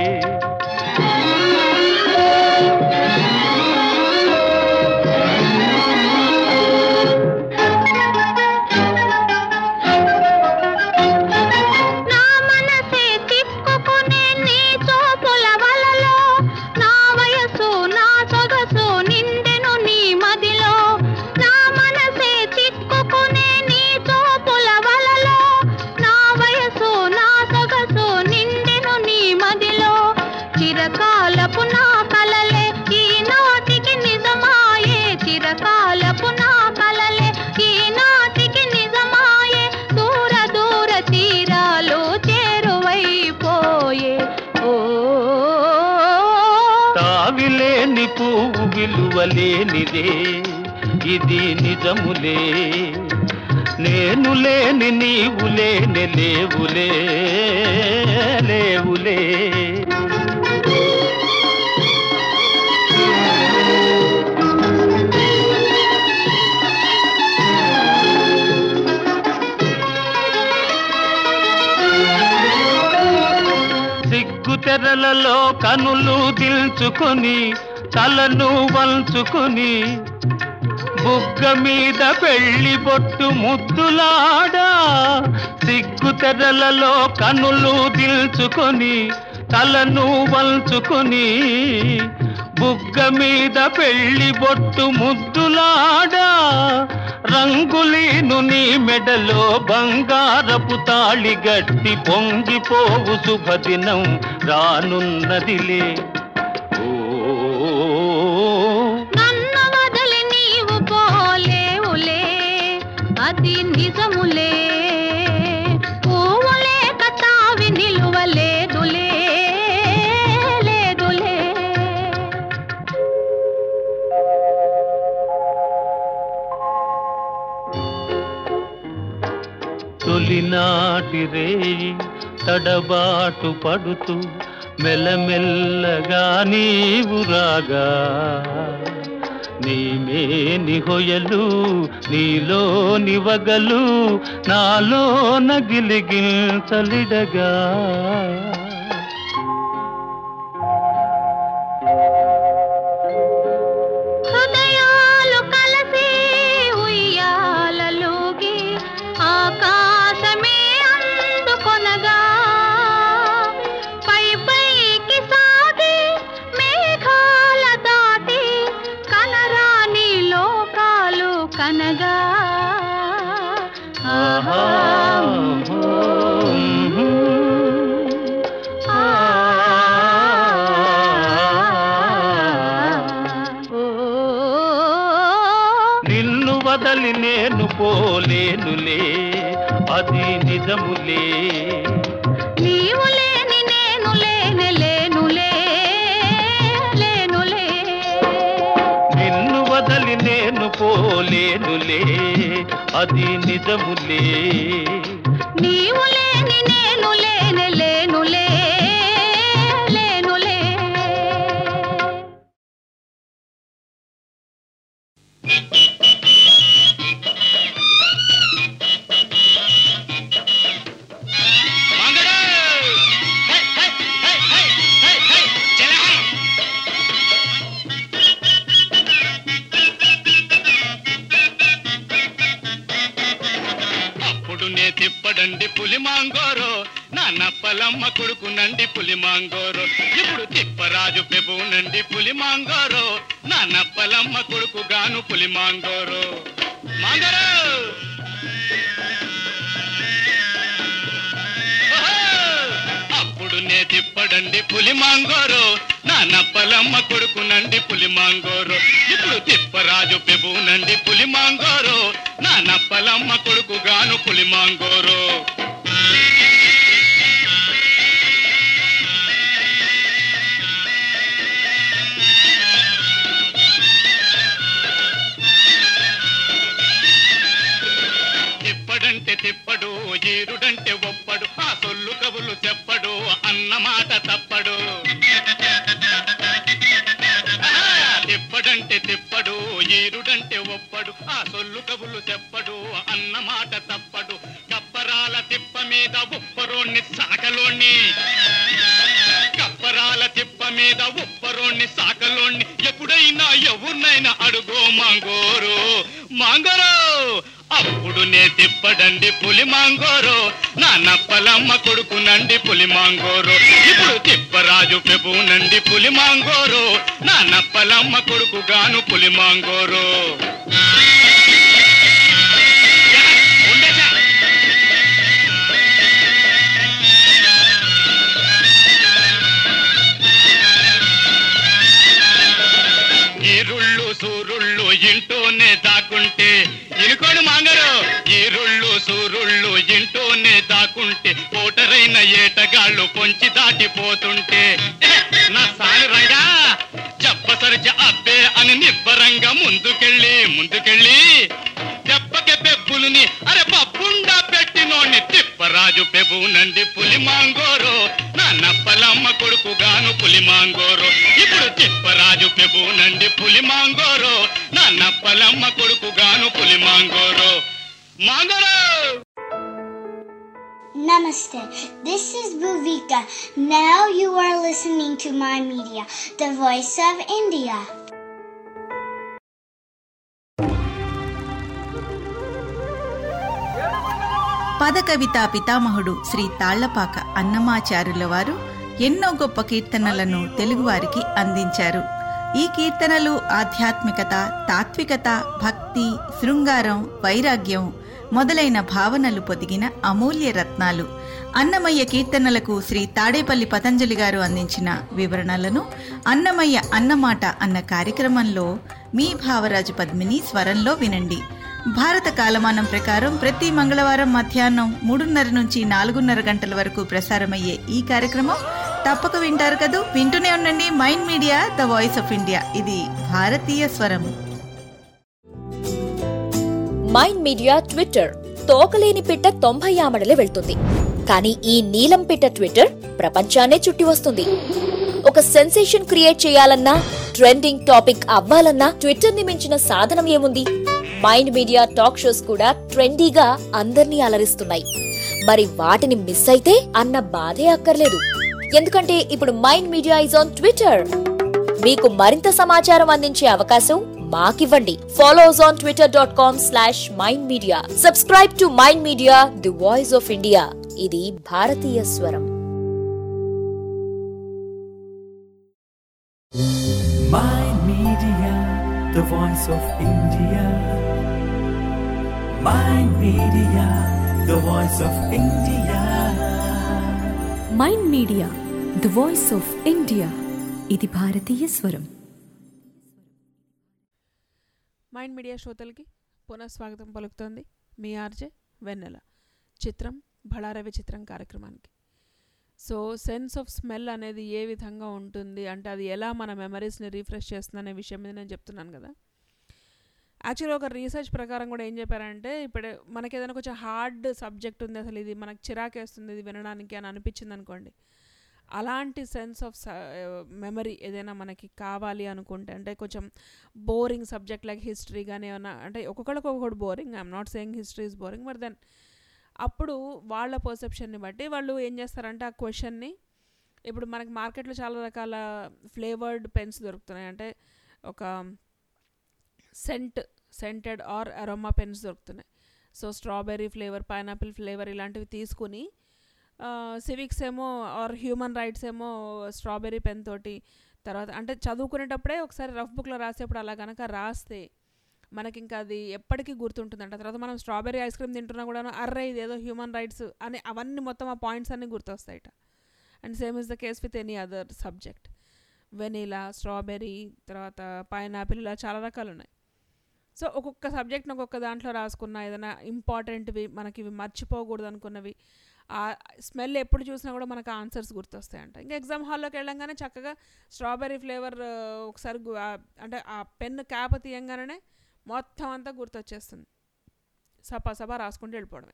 నా మనసే తిప్పుకునే నీ చూపుల వలలో, నా వయసు నా సొగసు నిండెను నీ మదిలో. నా మనసే తిప్పుకునే నీ చూపుల వలలో, నా వయసు నా సొగసు నిండెను నీ మదిలో. చిరకాలపు నా కలలే ఈనాటికి నిజమాయే, చిరకాలపు నా కలలే ఈనాటికి నిజమాయే, దూర దూర తీరాలు చేరువైపోయే. ఓ తావిలేని పువ్వు విలువలేనిదే, ఇది నిజములే, నేను లేని నీవు లేని లేవులే, లేవులే. సిగ్గు తెరలలో కనులు దిల్చుకొని తలను వంచుకొని బుగ్గ మీద పెళ్లి బొట్టు ముద్దులాడా సిగ్గు తెరలలో కనులు దిల్చుకొని తలను వంచుకొని బుగ్గ మీద పెళ్లి బొట్టు ముద్దులాడా రంగులీను నీ మెడలో బంగారపు తాళి గట్టి పొంగిపోవు శుభదినం రానున్నదిలే. నన్ను వదిలి నీవు పోలేవులే అది నిజములే, పూవులే కతావి నిలువలేదులే లేదులే. తొలినాటి రేయి తడబాటు పడుతూ మెల్లమెల్లగా నీవు రాగా నీమేని హొయలు నీలో నివగలు నాలో నగిలిగించలిడగా. హృదయాలు కలిసి ఉయ్యాలలోగి ఆకాశమే అందుకొనగా పై పైకి సాగి మేఘాల దాటి కనరాని లోకాలు కనగా. ఆహా నిన్ను వదలి నేను పోలేనులే అది నిజములే, నీవు లేని నేను లేనే లేనులే లేనులే. నిన్ను వదలి నేను పోలేనులే అది నిజములే, నీవు లేని నేను లేనే లేనులే లేనులే. అప్పుడునే తిప్పడండి పులి మాంగోరో నా నప్పలమ్మ కొడుకు నండి పులి మాంగోరో, ఇప్పుడు తిప్పరాజు పెబునండి పులి మాంగోరో నా నప్పలమ్మ కొడుకు గాను పులి మాంగోరో. మాంగోరో అప్పుడు నే తిప్పడండి పులి మాంగోరో నా నప్పలమ్మ కొడుకు నండి పులి మాంగోరో, ఇప్పుడు తిప్పరాజు పెబునండి పులి మాంగోరో నా నప్పలమ్మ కొడుకు గాను పులి మాంగోరో. తిప్పడంటే తిప్పడు ఈరుడంటే ఒప్పడు ఆ సొల్లు కబులు చెప్పడు అన్నమాట తప్పడు. తిప్పడంటే తిప్పడు ఈరుడంటే ఒప్పడు ఆ సొల్లు కబులు చెప్పడు అన్నమాట తప్పడు. కప్పరాల తిప్ప మీద ఉప్పరోణ్ణి సాకలోణ్ణి కప్పరాల తిప్ప మీద ఉప్పరోణ్ణి సాకలోణ్ణి ఎప్పుడైనా ఎవరినైనా అడుగో మాంగోరు మాంగోరో. అప్పుడు నే తిప్పడండి పులి మాంగోరో నా నప్పలమ్మ కొడుకు నండి పులి మాంగోరో, ఇప్పుడు తిప్పరాజు పెబునండి పులి మాంగోరో నా నప్పలమ్మ కొడుకు గాను పులి మాంగోరో. ఈరుళ్ళు సూరుళ్ళు ఇంటూనే దాకుంటే ఇనుకోడు మాంగరు, ఈరుళ్ళు సూరుళ్ళు ఇంటూనే దాకుంటే పోటరైన ఏటగాళ్ళు పొంచి దాటిపోతుంటే నా సాని రంగా చెప్పసరిచ అబ్బే అని నిబ్బరంగా ముందుకెళ్ళి ముందుకెళ్ళి దెబ్బకి పెబ్బులుని అరే పప్పుండా పెట్టినోని తిప్పరాజు పెబునండి పులి మాంగోరో నా నప్పలమ్మ కొడుకు గాను పులి మాంగోరో, ఇప్పుడు తిప్పరాజు పెబునండి పులి మాంగోరో నా నప్పలమ్మ కొడుకు గాను పులి మాంగోరో. మాంగోరో Namaste. This is Bhuvika. Now you are listening to My Media, the voice of India. పదకవితా పితామహుడు శ్రీ తాళ్లపాక అన్నమాచారుల వారు ఎన్నో గొప్ప కీర్తనలను తెలుగువారికి అందించారు. ఈ కీర్తనలు ఆధ్యాత్మికత, తాత్వికత, భక్తి, శృంగారం, వైరాగ్యం మొదలైన భావనలు పొదిగిన అమూల్య రత్నాలు. అన్నమయ్య కీర్తనలకు శ్రీ తాడేపల్లి పతంజలి గారు అందించిన వివరణలను అన్నమయ్య అన్నమాట అన్న కార్యక్రమంలో మీ భావరాజు పద్మిని స్వరంలో వినండి. భారత కాలమానం ప్రకారం ప్రతి మంగళవారం మధ్యాహ్నం మూడున్నర నుంచి నాలుగున్నర గంటల వరకు ప్రసారమయ్యే ఈ కార్యక్రమం తప్పక వింటారు కదూ. వింటూనే ఉండండి mind media, the voice of India. ఇది భారతీయ స్వరం. మైండ్ మీడియా ట్విట్టర్, తోకలేని పిట్ట తొంభై ఆమడలే వెళ్తుంది, కానీ ఈ నీలం పిట్ట ట్విట్టర్ ప్రపంచాన్నే చుట్టి వస్తుంది. ఒక సెన్సేషన్ క్రియేట్ చేయాలన్నా, ట్రెండింగ్ టాపిక్ అవ్వాలన్నా ట్విట్టర్ ని మించిన సాధనం ఏముంది? మైండ్ మీడియా టాక్ షోస్ కూడా ట్రెండీగా అందర్నీ అలరిస్తున్నాయి. మరి వాటిని మిస్ అయితే అన్న బాధే అక్కర్లేదు. ఎందుకంటే ఇప్పుడు mind media is on Twitter. మీకు మరింత సమాచారం అందించే అవకాశం మాకివ్వండి. Follow us on Twitter dot com slash mind media. Subscribe to mind media, the voice of India. ఇది భారతీయ స్వరం. Mind Media, the voice of India. Mind Media, the voice of India. Mind media, the voice of India. ఇది భారతీయ స్వరం. Mind media శ్రోతలకి పునఃస్వాగతం పలుకుతోంది మీ RJ వెన్నెల. చిత్రం బళార విచిత్రం కార్యక్రమానికి. సో సెన్స్ ఆఫ్ స్మెల్ అనేది ఏ విధంగా ఉంటుంది అంటే అది ఎలా మన మెమరీస్ని రీఫ్రెష్ చేస్తుంది అనే విషయం మీద నేను చెప్తున్నాను కదా. యాక్చువల్గా ఒక రీసెర్చ్ ప్రకారం కూడా ఏం చెప్పారంటే, ఇప్పుడు మనకి ఏదైనా కొంచెం హార్డ్ సబ్జెక్ట్ ఉంది, అసలు ఇది మనకు చిరాకేస్తుంది ఇది వినడానికి అని అనిపించింది అనుకోండి, అలాంటి సెన్స్ ఆఫ్ మెమరీ ఏదైనా మనకి కావాలి అనుకుంటే, అంటే కొంచెం బోరింగ్ సబ్జెక్ట్ లైక్ హిస్టరీ కానీ ఏమన్నా, అంటే ఒక్కొక్కరికి ఒక్కొక్కటి boring, I'm not saying history is boring, but then అప్పుడు వాళ్ళ పర్సెప్షన్ని బట్టి వాళ్ళు ఏం చేస్తారంటే ఆ క్వశ్చన్ని, ఇప్పుడు మనకి మార్కెట్లో చాలా రకాల ఫ్లేవర్డ్ పెన్స్ దొరుకుతున్నాయి, అంటే ఒక scent scented or aroma pens దొరుకుతున్నాయి. So strawberry flavour, pineapple flavour ఇలాంటివి తీసుకుని, సివిక్స్ ఏమో ఆర్ హ్యూమన్ రైట్స్ ఏమో స్ట్రాబెర్రీ పెన్ తోటి, తర్వాత అంటే చదువుకునేటప్పుడే ఒకసారి రఫ్ బుక్లో రాసేప్పుడు అలా కనుక రాస్తే మనకి ఇంకా అది ఎప్పటికీ గుర్తుంటుందంట. తర్వాత మనం స్ట్రాబెర్రీ ఐస్ క్రీమ్ తింటున్నా కూడా అర్రే ఇది ఏదో హ్యూమన్ రైట్స్ అని అవన్నీ మొత్తం ఆ పాయింట్స్ అన్నీ గుర్తొస్తాయట. And same is the case with any other subject. Vanilla, strawberry, తర్వాత పైనాపిల్, ఇలా చాలా రకాలు ఉన్నాయి. సో ఒక్కొక్క సబ్జెక్ట్ని ఒక్కొక్క దాంట్లో రాసుకున్న ఏదైనా ఇంపార్టెంట్వి మనకి ఇవి మర్చిపోకూడదు అనుకున్నవి, ఆ స్మెల్ ఎప్పుడు చూసినా కూడా మనకు ఆన్సర్స్ గుర్తొస్తాయంట. ఇంకా ఎగ్జామ్ హాల్లోకి వెళ్ళంగానే చక్కగా స్ట్రాబెర్రీ ఫ్లేవర్ ఒకసారి అంటే ఆ పెన్ క్యాప్ తీయంగానే మొత్తం అంతా గుర్తొచ్చేస్తుంది, సపా సపా రాసుకుంటూ వెళ్ళిపోవడమే.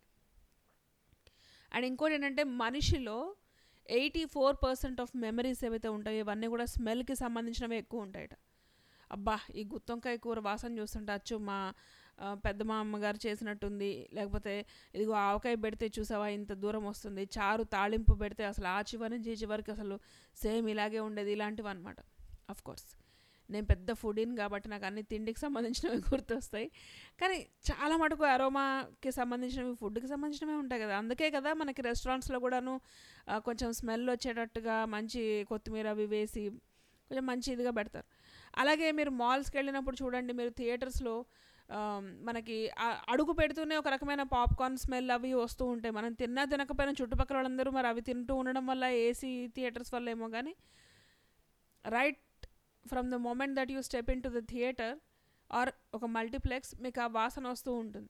అండ్ ఇంకోటి ఏంటంటే, మనిషిలో eighty four percent of memories ఏవైతే ఉంటాయో ఇవన్నీ కూడా స్మెల్కి సంబంధించినవి ఎక్కువ ఉంటాయట. అబ్బా ఈ గుత్తొంకాయ కూర వాసన చూస్తుంటే అచ్చు మా పెద్ద మా అమ్మగారు చేసినట్టుంది, లేకపోతే ఇదిగో ఆవకాయ పెడితే చూసావా ఇంత దూరం వస్తుంది, చారు తాళింపు పెడితే అసలు ఆ చివరి నుంచి ఈ చివరికి అసలు సేమ్ ఇలాగే ఉండేది, ఇలాంటివి అనమాట. అఫ్కోర్స్ నేను పెద్ద ఫుడీని కాబట్టి నాకు అన్ని తిండికి సంబంధించినవి గుర్తొస్తాయి, కానీ చాలా మటుకు అరోమాకి సంబంధించినవి, ఫుడ్కి సంబంధించినవి ఉంటాయి కదా. అందుకే కదా మనకి రెస్టారెంట్స్లో కూడాను కొంచెం స్మెల్ వచ్చేటట్టుగా మంచి కొత్తిమీర అవి వేసి కొంచెం మంచి ఇదిగా పెడతారు. అలాగే మీరు మాల్స్కి వెళ్ళినప్పుడు చూడండి, మీరు థియేటర్స్లో మనకి అడుగు పెడుతూనే ఒక రకమైన పాప్కార్న్ స్మెల్ అవి వస్తూ ఉంటాయి. మనం తిన్నా తినకపోయినా చుట్టుపక్కల వాళ్ళందరూ మరి అవి తింటూ ఉండడం వల్ల, ఏసీ థియేటర్స్ వల్ల ఏమో కానీ, right from the moment that you step in to the theatre or ఒక మల్టీప్లెక్స్ మీకు ఆ వాసన వస్తూ ఉంటుంది.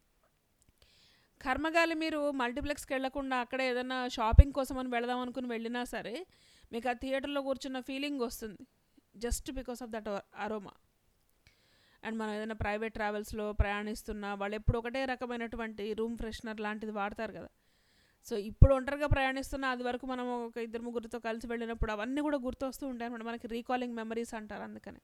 కర్మగాలి మీరు మల్టీప్లెక్స్కి వెళ్ళకుండా అక్కడే ఏదైనా షాపింగ్ కోసం అని వెళదాం అనుకుని వెళ్ళినా సరే మీకు ఆ థియేటర్లో కూర్చున్న ఫీలింగ్ వస్తుంది, just because of that aroma. And మనం ఏదైనా ప్రైవేట్ ట్రావెల్స్లో ప్రయాణిస్తున్నా వాళ్ళు ఎప్పుడు ఒకటే రకమైనటువంటి రూమ్ ఫ్రెషనర్ లాంటిది వాడతారు కదా. సో ఇప్పుడు ఒంటరిగా ప్రయాణిస్తున్నా అది వరకు మనం ఒక ఇద్దరు ముగ్గురితో కలిసి వెళ్ళినప్పుడు అవన్నీ కూడా గుర్తొస్తూ ఉంటాయి అనమాట, మనకి రీకాలింగ్ మెమరీస్ అంటారు. అందుకని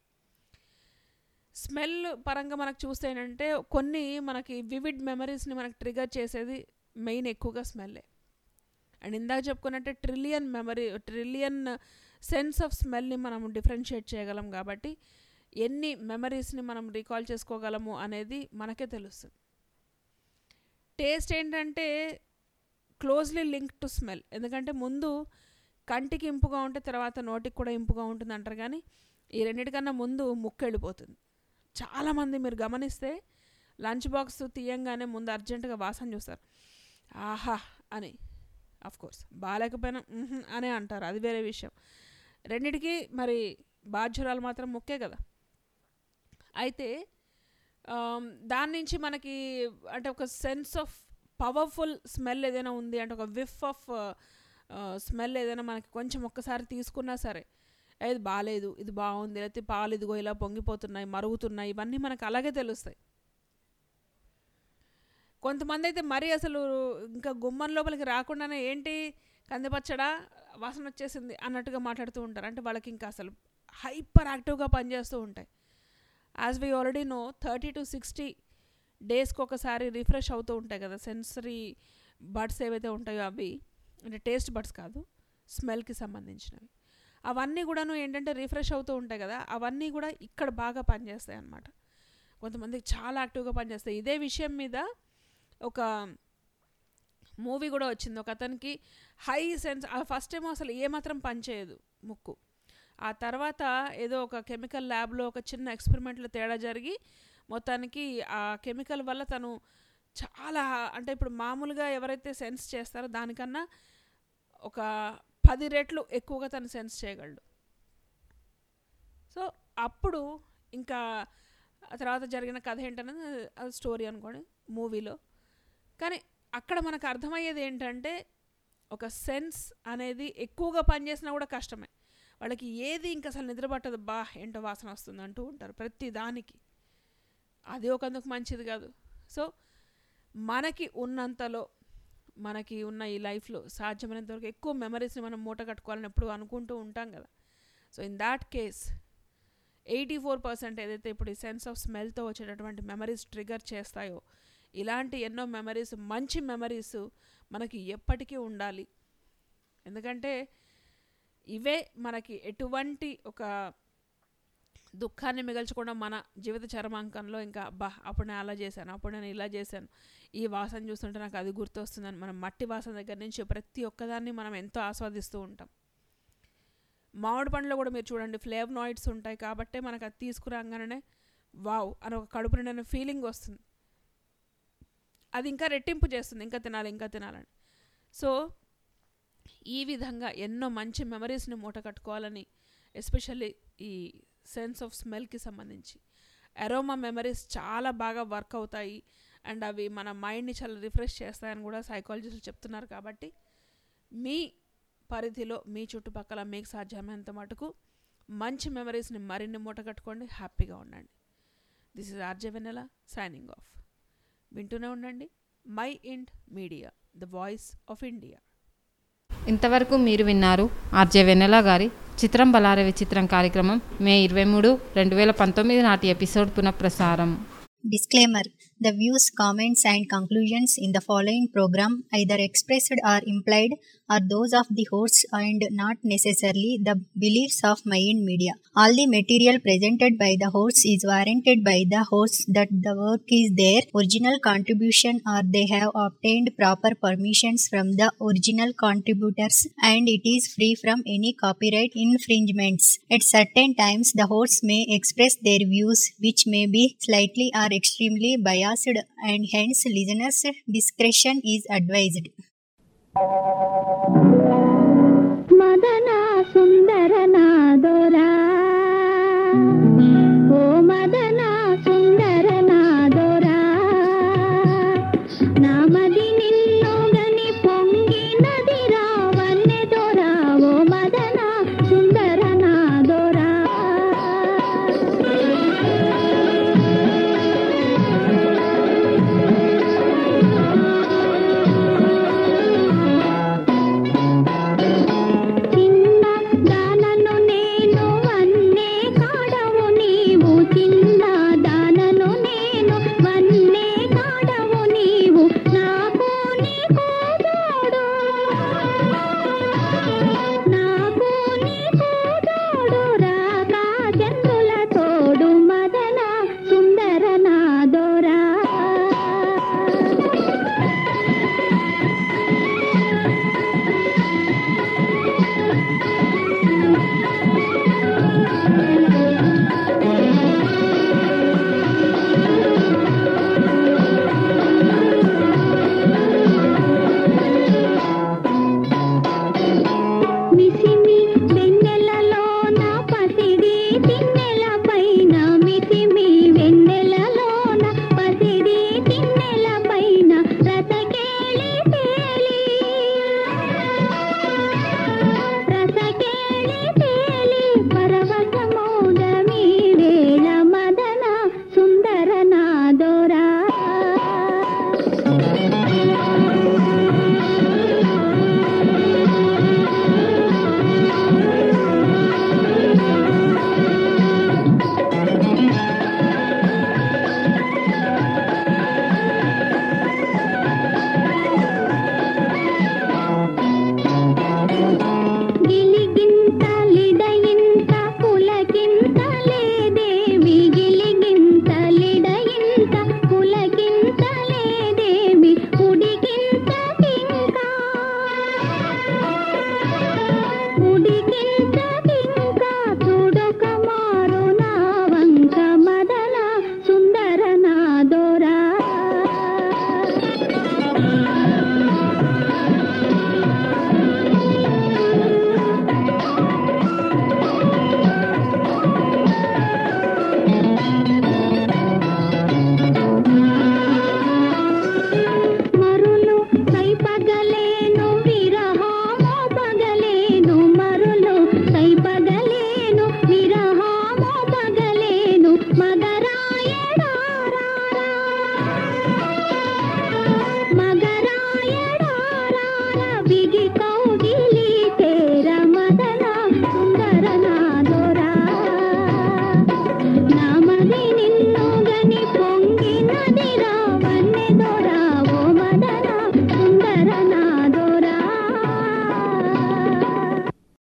స్మెల్ పరంగా మనకు చూస్తే ఏంటంటే కొన్ని మనకి వివిడ్ మెమరీస్ని మనకు ట్రిగర్ చేసేది మెయిన్ ఎక్కువగా స్మెల్లే. అండ్ ఇందాక చెప్పుకున్నట్టే trillion memory trillion sense of స్మెల్ని మనం డిఫరెన్షియేట్ చేయగలం కాబట్టి ఎన్ని మెమరీస్ని మనం రీకాల్ చేసుకోగలము అనేది మనకే తెలుస్తుంది. టేస్ట్ ఏంటంటే క్లోజ్లీ లింక్ టు స్మెల్. ఎందుకంటే ముందు కంటికి ఇంపుగా ఉంటే తర్వాత నోటికి కూడా ఇంపుగా ఉంటుంది అంటారు, కానీ ఈ రెండింటికన్నా ముందు ముక్కు వెళ్ళిపోతుంది. చాలామంది మీరు గమనిస్తే లంచ్ బాక్స్ తీయంగానే ముందు అర్జెంటుగా వాసన చూస్తారు, ఆహా అని. కోర్స్ బాగాలేకపోయినా అనే అంటారు, అది వేరే విషయం. రెండిటికి మరి బాధ్యురాలు మాత్రం ముక్కే కదా. అయితే దాని నుంచి మనకి అంటే ఒక సెన్స్ ఆఫ్ పవర్ఫుల్ స్మెల్ ఏదైనా ఉంది అంటే, ఒక విఫ్ ఆఫ్ స్మెల్ ఏదైనా మనకి కొంచెం ఒక్కసారి తీసుకున్నా సరే, ఇది బాగాలేదు, ఇది బాగుంది, లేకపోతే పాలు ఇదిగో ఇలా పొంగిపోతున్నాయి, మరుగుతున్నాయి, ఇవన్నీ మనకు అలాగే తెలుస్తాయి. కొంతమంది అయితే మరీ అసలు ఇంకా గుమ్మం లోపలికి రాకుండానే ఏంటి కందిపచ్చడా వాసన వచ్చేసింది అన్నట్టుగా మాట్లాడుతూ ఉంటారు. అంటే వాళ్ళకి ఇంకా అసలు హైపర్ యాక్టివ్గా పనిచేస్తూ ఉంటాయి. As we already know thirty to sixty డేస్కి ఒకసారి రిఫ్రెష్ అవుతూ ఉంటాయి కదా సెన్సరీ బడ్స్ ఏవైతే ఉంటాయో అవి, అంటే టేస్ట్ బడ్స్ కాదు, స్మెల్కి సంబంధించినవి. అవన్నీ కూడాను ఏంటంటే రిఫ్రెష్ అవుతూ ఉంటాయి కదా, అవన్నీ కూడా ఇక్కడ బాగా పనిచేస్తాయి అన్నమాట. కొంతమందికి చాలా యాక్టివ్గా పనిచేస్తాయి. ఇదే విషయం మీద ఒక మూవీ కూడా వచ్చింది. ఒక అతనికి హై సెన్స్, ఫస్ట్ ఏమో అసలు ఏమాత్రం పనిచేయదు ముక్కు. ఆ తర్వాత ఏదో ఒక కెమికల్ ల్యాబ్లో ఒక చిన్న ఎక్స్పెరిమెంట్లో తేడా జరిగి మొత్తానికి ఆ కెమికల్ వల్ల తను చాలా, అంటే ఇప్పుడు మామూలుగా ఎవరైతే సెన్స్ చేస్తారో దానికన్నా ఒక పది రెట్లు ఎక్కువగా తను సెన్స్ చేయగలడు. సో అప్పుడు ఇంకా తర్వాత జరిగిన కథ ఏంటనేది అది స్టోరీ అనుకోండి మూవీలో. కానీ అక్కడ మనకు అర్థమయ్యేది ఏంటంటే ఒక సెన్స్ అనేది ఎక్కువగా పనిచేసినా కూడా కష్టమే. వాళ్ళకి ఏది ఇంకా అసలు నిద్ర పట్టదు, బా ఏంటో వాసన వస్తుంది అంటూ ఉంటారు ప్రతి దానికి. అది ఒకందుకు మంచిది కాదు. సో మనకి ఉన్నంతలో, మనకి ఉన్న ఈ లైఫ్లో సాధ్యమైనంతవరకు ఎక్కువ మెమరీస్ని మనం మూట కట్టుకోవాలని ఎప్పుడు అనుకుంటూ ఉంటాం కదా. So in that case eighty four percent ఏదైతే ఇప్పుడు ఈ సెన్స్ ఆఫ్ స్మెల్తో వచ్చేటటువంటి మెమరీస్ ట్రిగర్ చేస్తాయో, ఇలాంటి ఎన్నో మెమరీస్, మంచి మెమరీస్ మనకి ఎప్పటికీ ఉండాలి. ఎందుకంటే ఇవే మనకి ఎటువంటి ఒక దుఃఖాన్ని మిగల్చకుండా మన జీవిత చరమాంకంలో ఇంకా అబ్బా అప్పుడు నేను అలా చేశాను, అప్పుడు నేను ఇలా చేశాను, ఈ వాసన చూస్తుంటే నాకు అది గుర్తొస్తుందని మనం మట్టి వాసన దగ్గర నుంచి ప్రతి ఒక్కదాన్ని మనం ఎంతో ఆస్వాదిస్తూ ఉంటాం. మామిడి పండ్లో కూడా మీరు చూడండి ఫ్లేవనాయిడ్స్ ఉంటాయి కాబట్టే మనకు అది తీసుకురాగానే వావ్ అని ఒక కడుపు నిండిన ఫీలింగ్ వస్తుంది. అది ఇంకా రెట్టింపు చేస్తుంది, ఇంకా తినాలి ఇంకా తినాలని. సో ఈ విధంగా ఎన్నో మంచి మెమరీస్ని మూట కట్టుకోవాలని, ఎస్పెషల్లీ ఈ సెన్స్ ఆఫ్ స్మెల్కి సంబంధించి అరోమా మెమరీస్ చాలా బాగా వర్క్ అవుతాయి అండ్ అవి మన మైండ్ని చాలా రిఫ్రెష్ చేస్తాయని కూడా సైకాలజిస్టులు చెప్తున్నారు. కాబట్టి మీ పరిధిలో మీ చుట్టుపక్కల మీకు సాధ్యమైనంత మటుకు మంచి మెమరీస్ని మరిన్ని మూట కట్టుకోండి, హ్యాపీగా ఉండండి. This is RJ Vennela signing off. వింటూనే ఉండండి mind media, the voice of India. ఇంతవరకు మీరు విన్నారు ఆర్జే వెన్నెల గారి చిత్రం బలారే విచిత్రం కార్యక్రమం మే ఇరవై మూడు రెండు వేల పంతొమ్మిది నాటి ఎపిసోడ్ పునఃప్రసారం. Disclaimer: the views, comments and conclusions in the following program either expressed or implied are those of the hosts and not necessarily the beliefs of Mayan Media. All the material presented by the hosts is warranted by the hosts that the work is their original contribution or they have obtained proper permissions from the original contributors and it is free from any copyright infringements. At certain times, the hosts may express their views which may be slightly or extremely biased and hence listeners' discretion is advised. మదనా సుందర నాదోరా ఓ మదనా సుందర నాదోరా నామ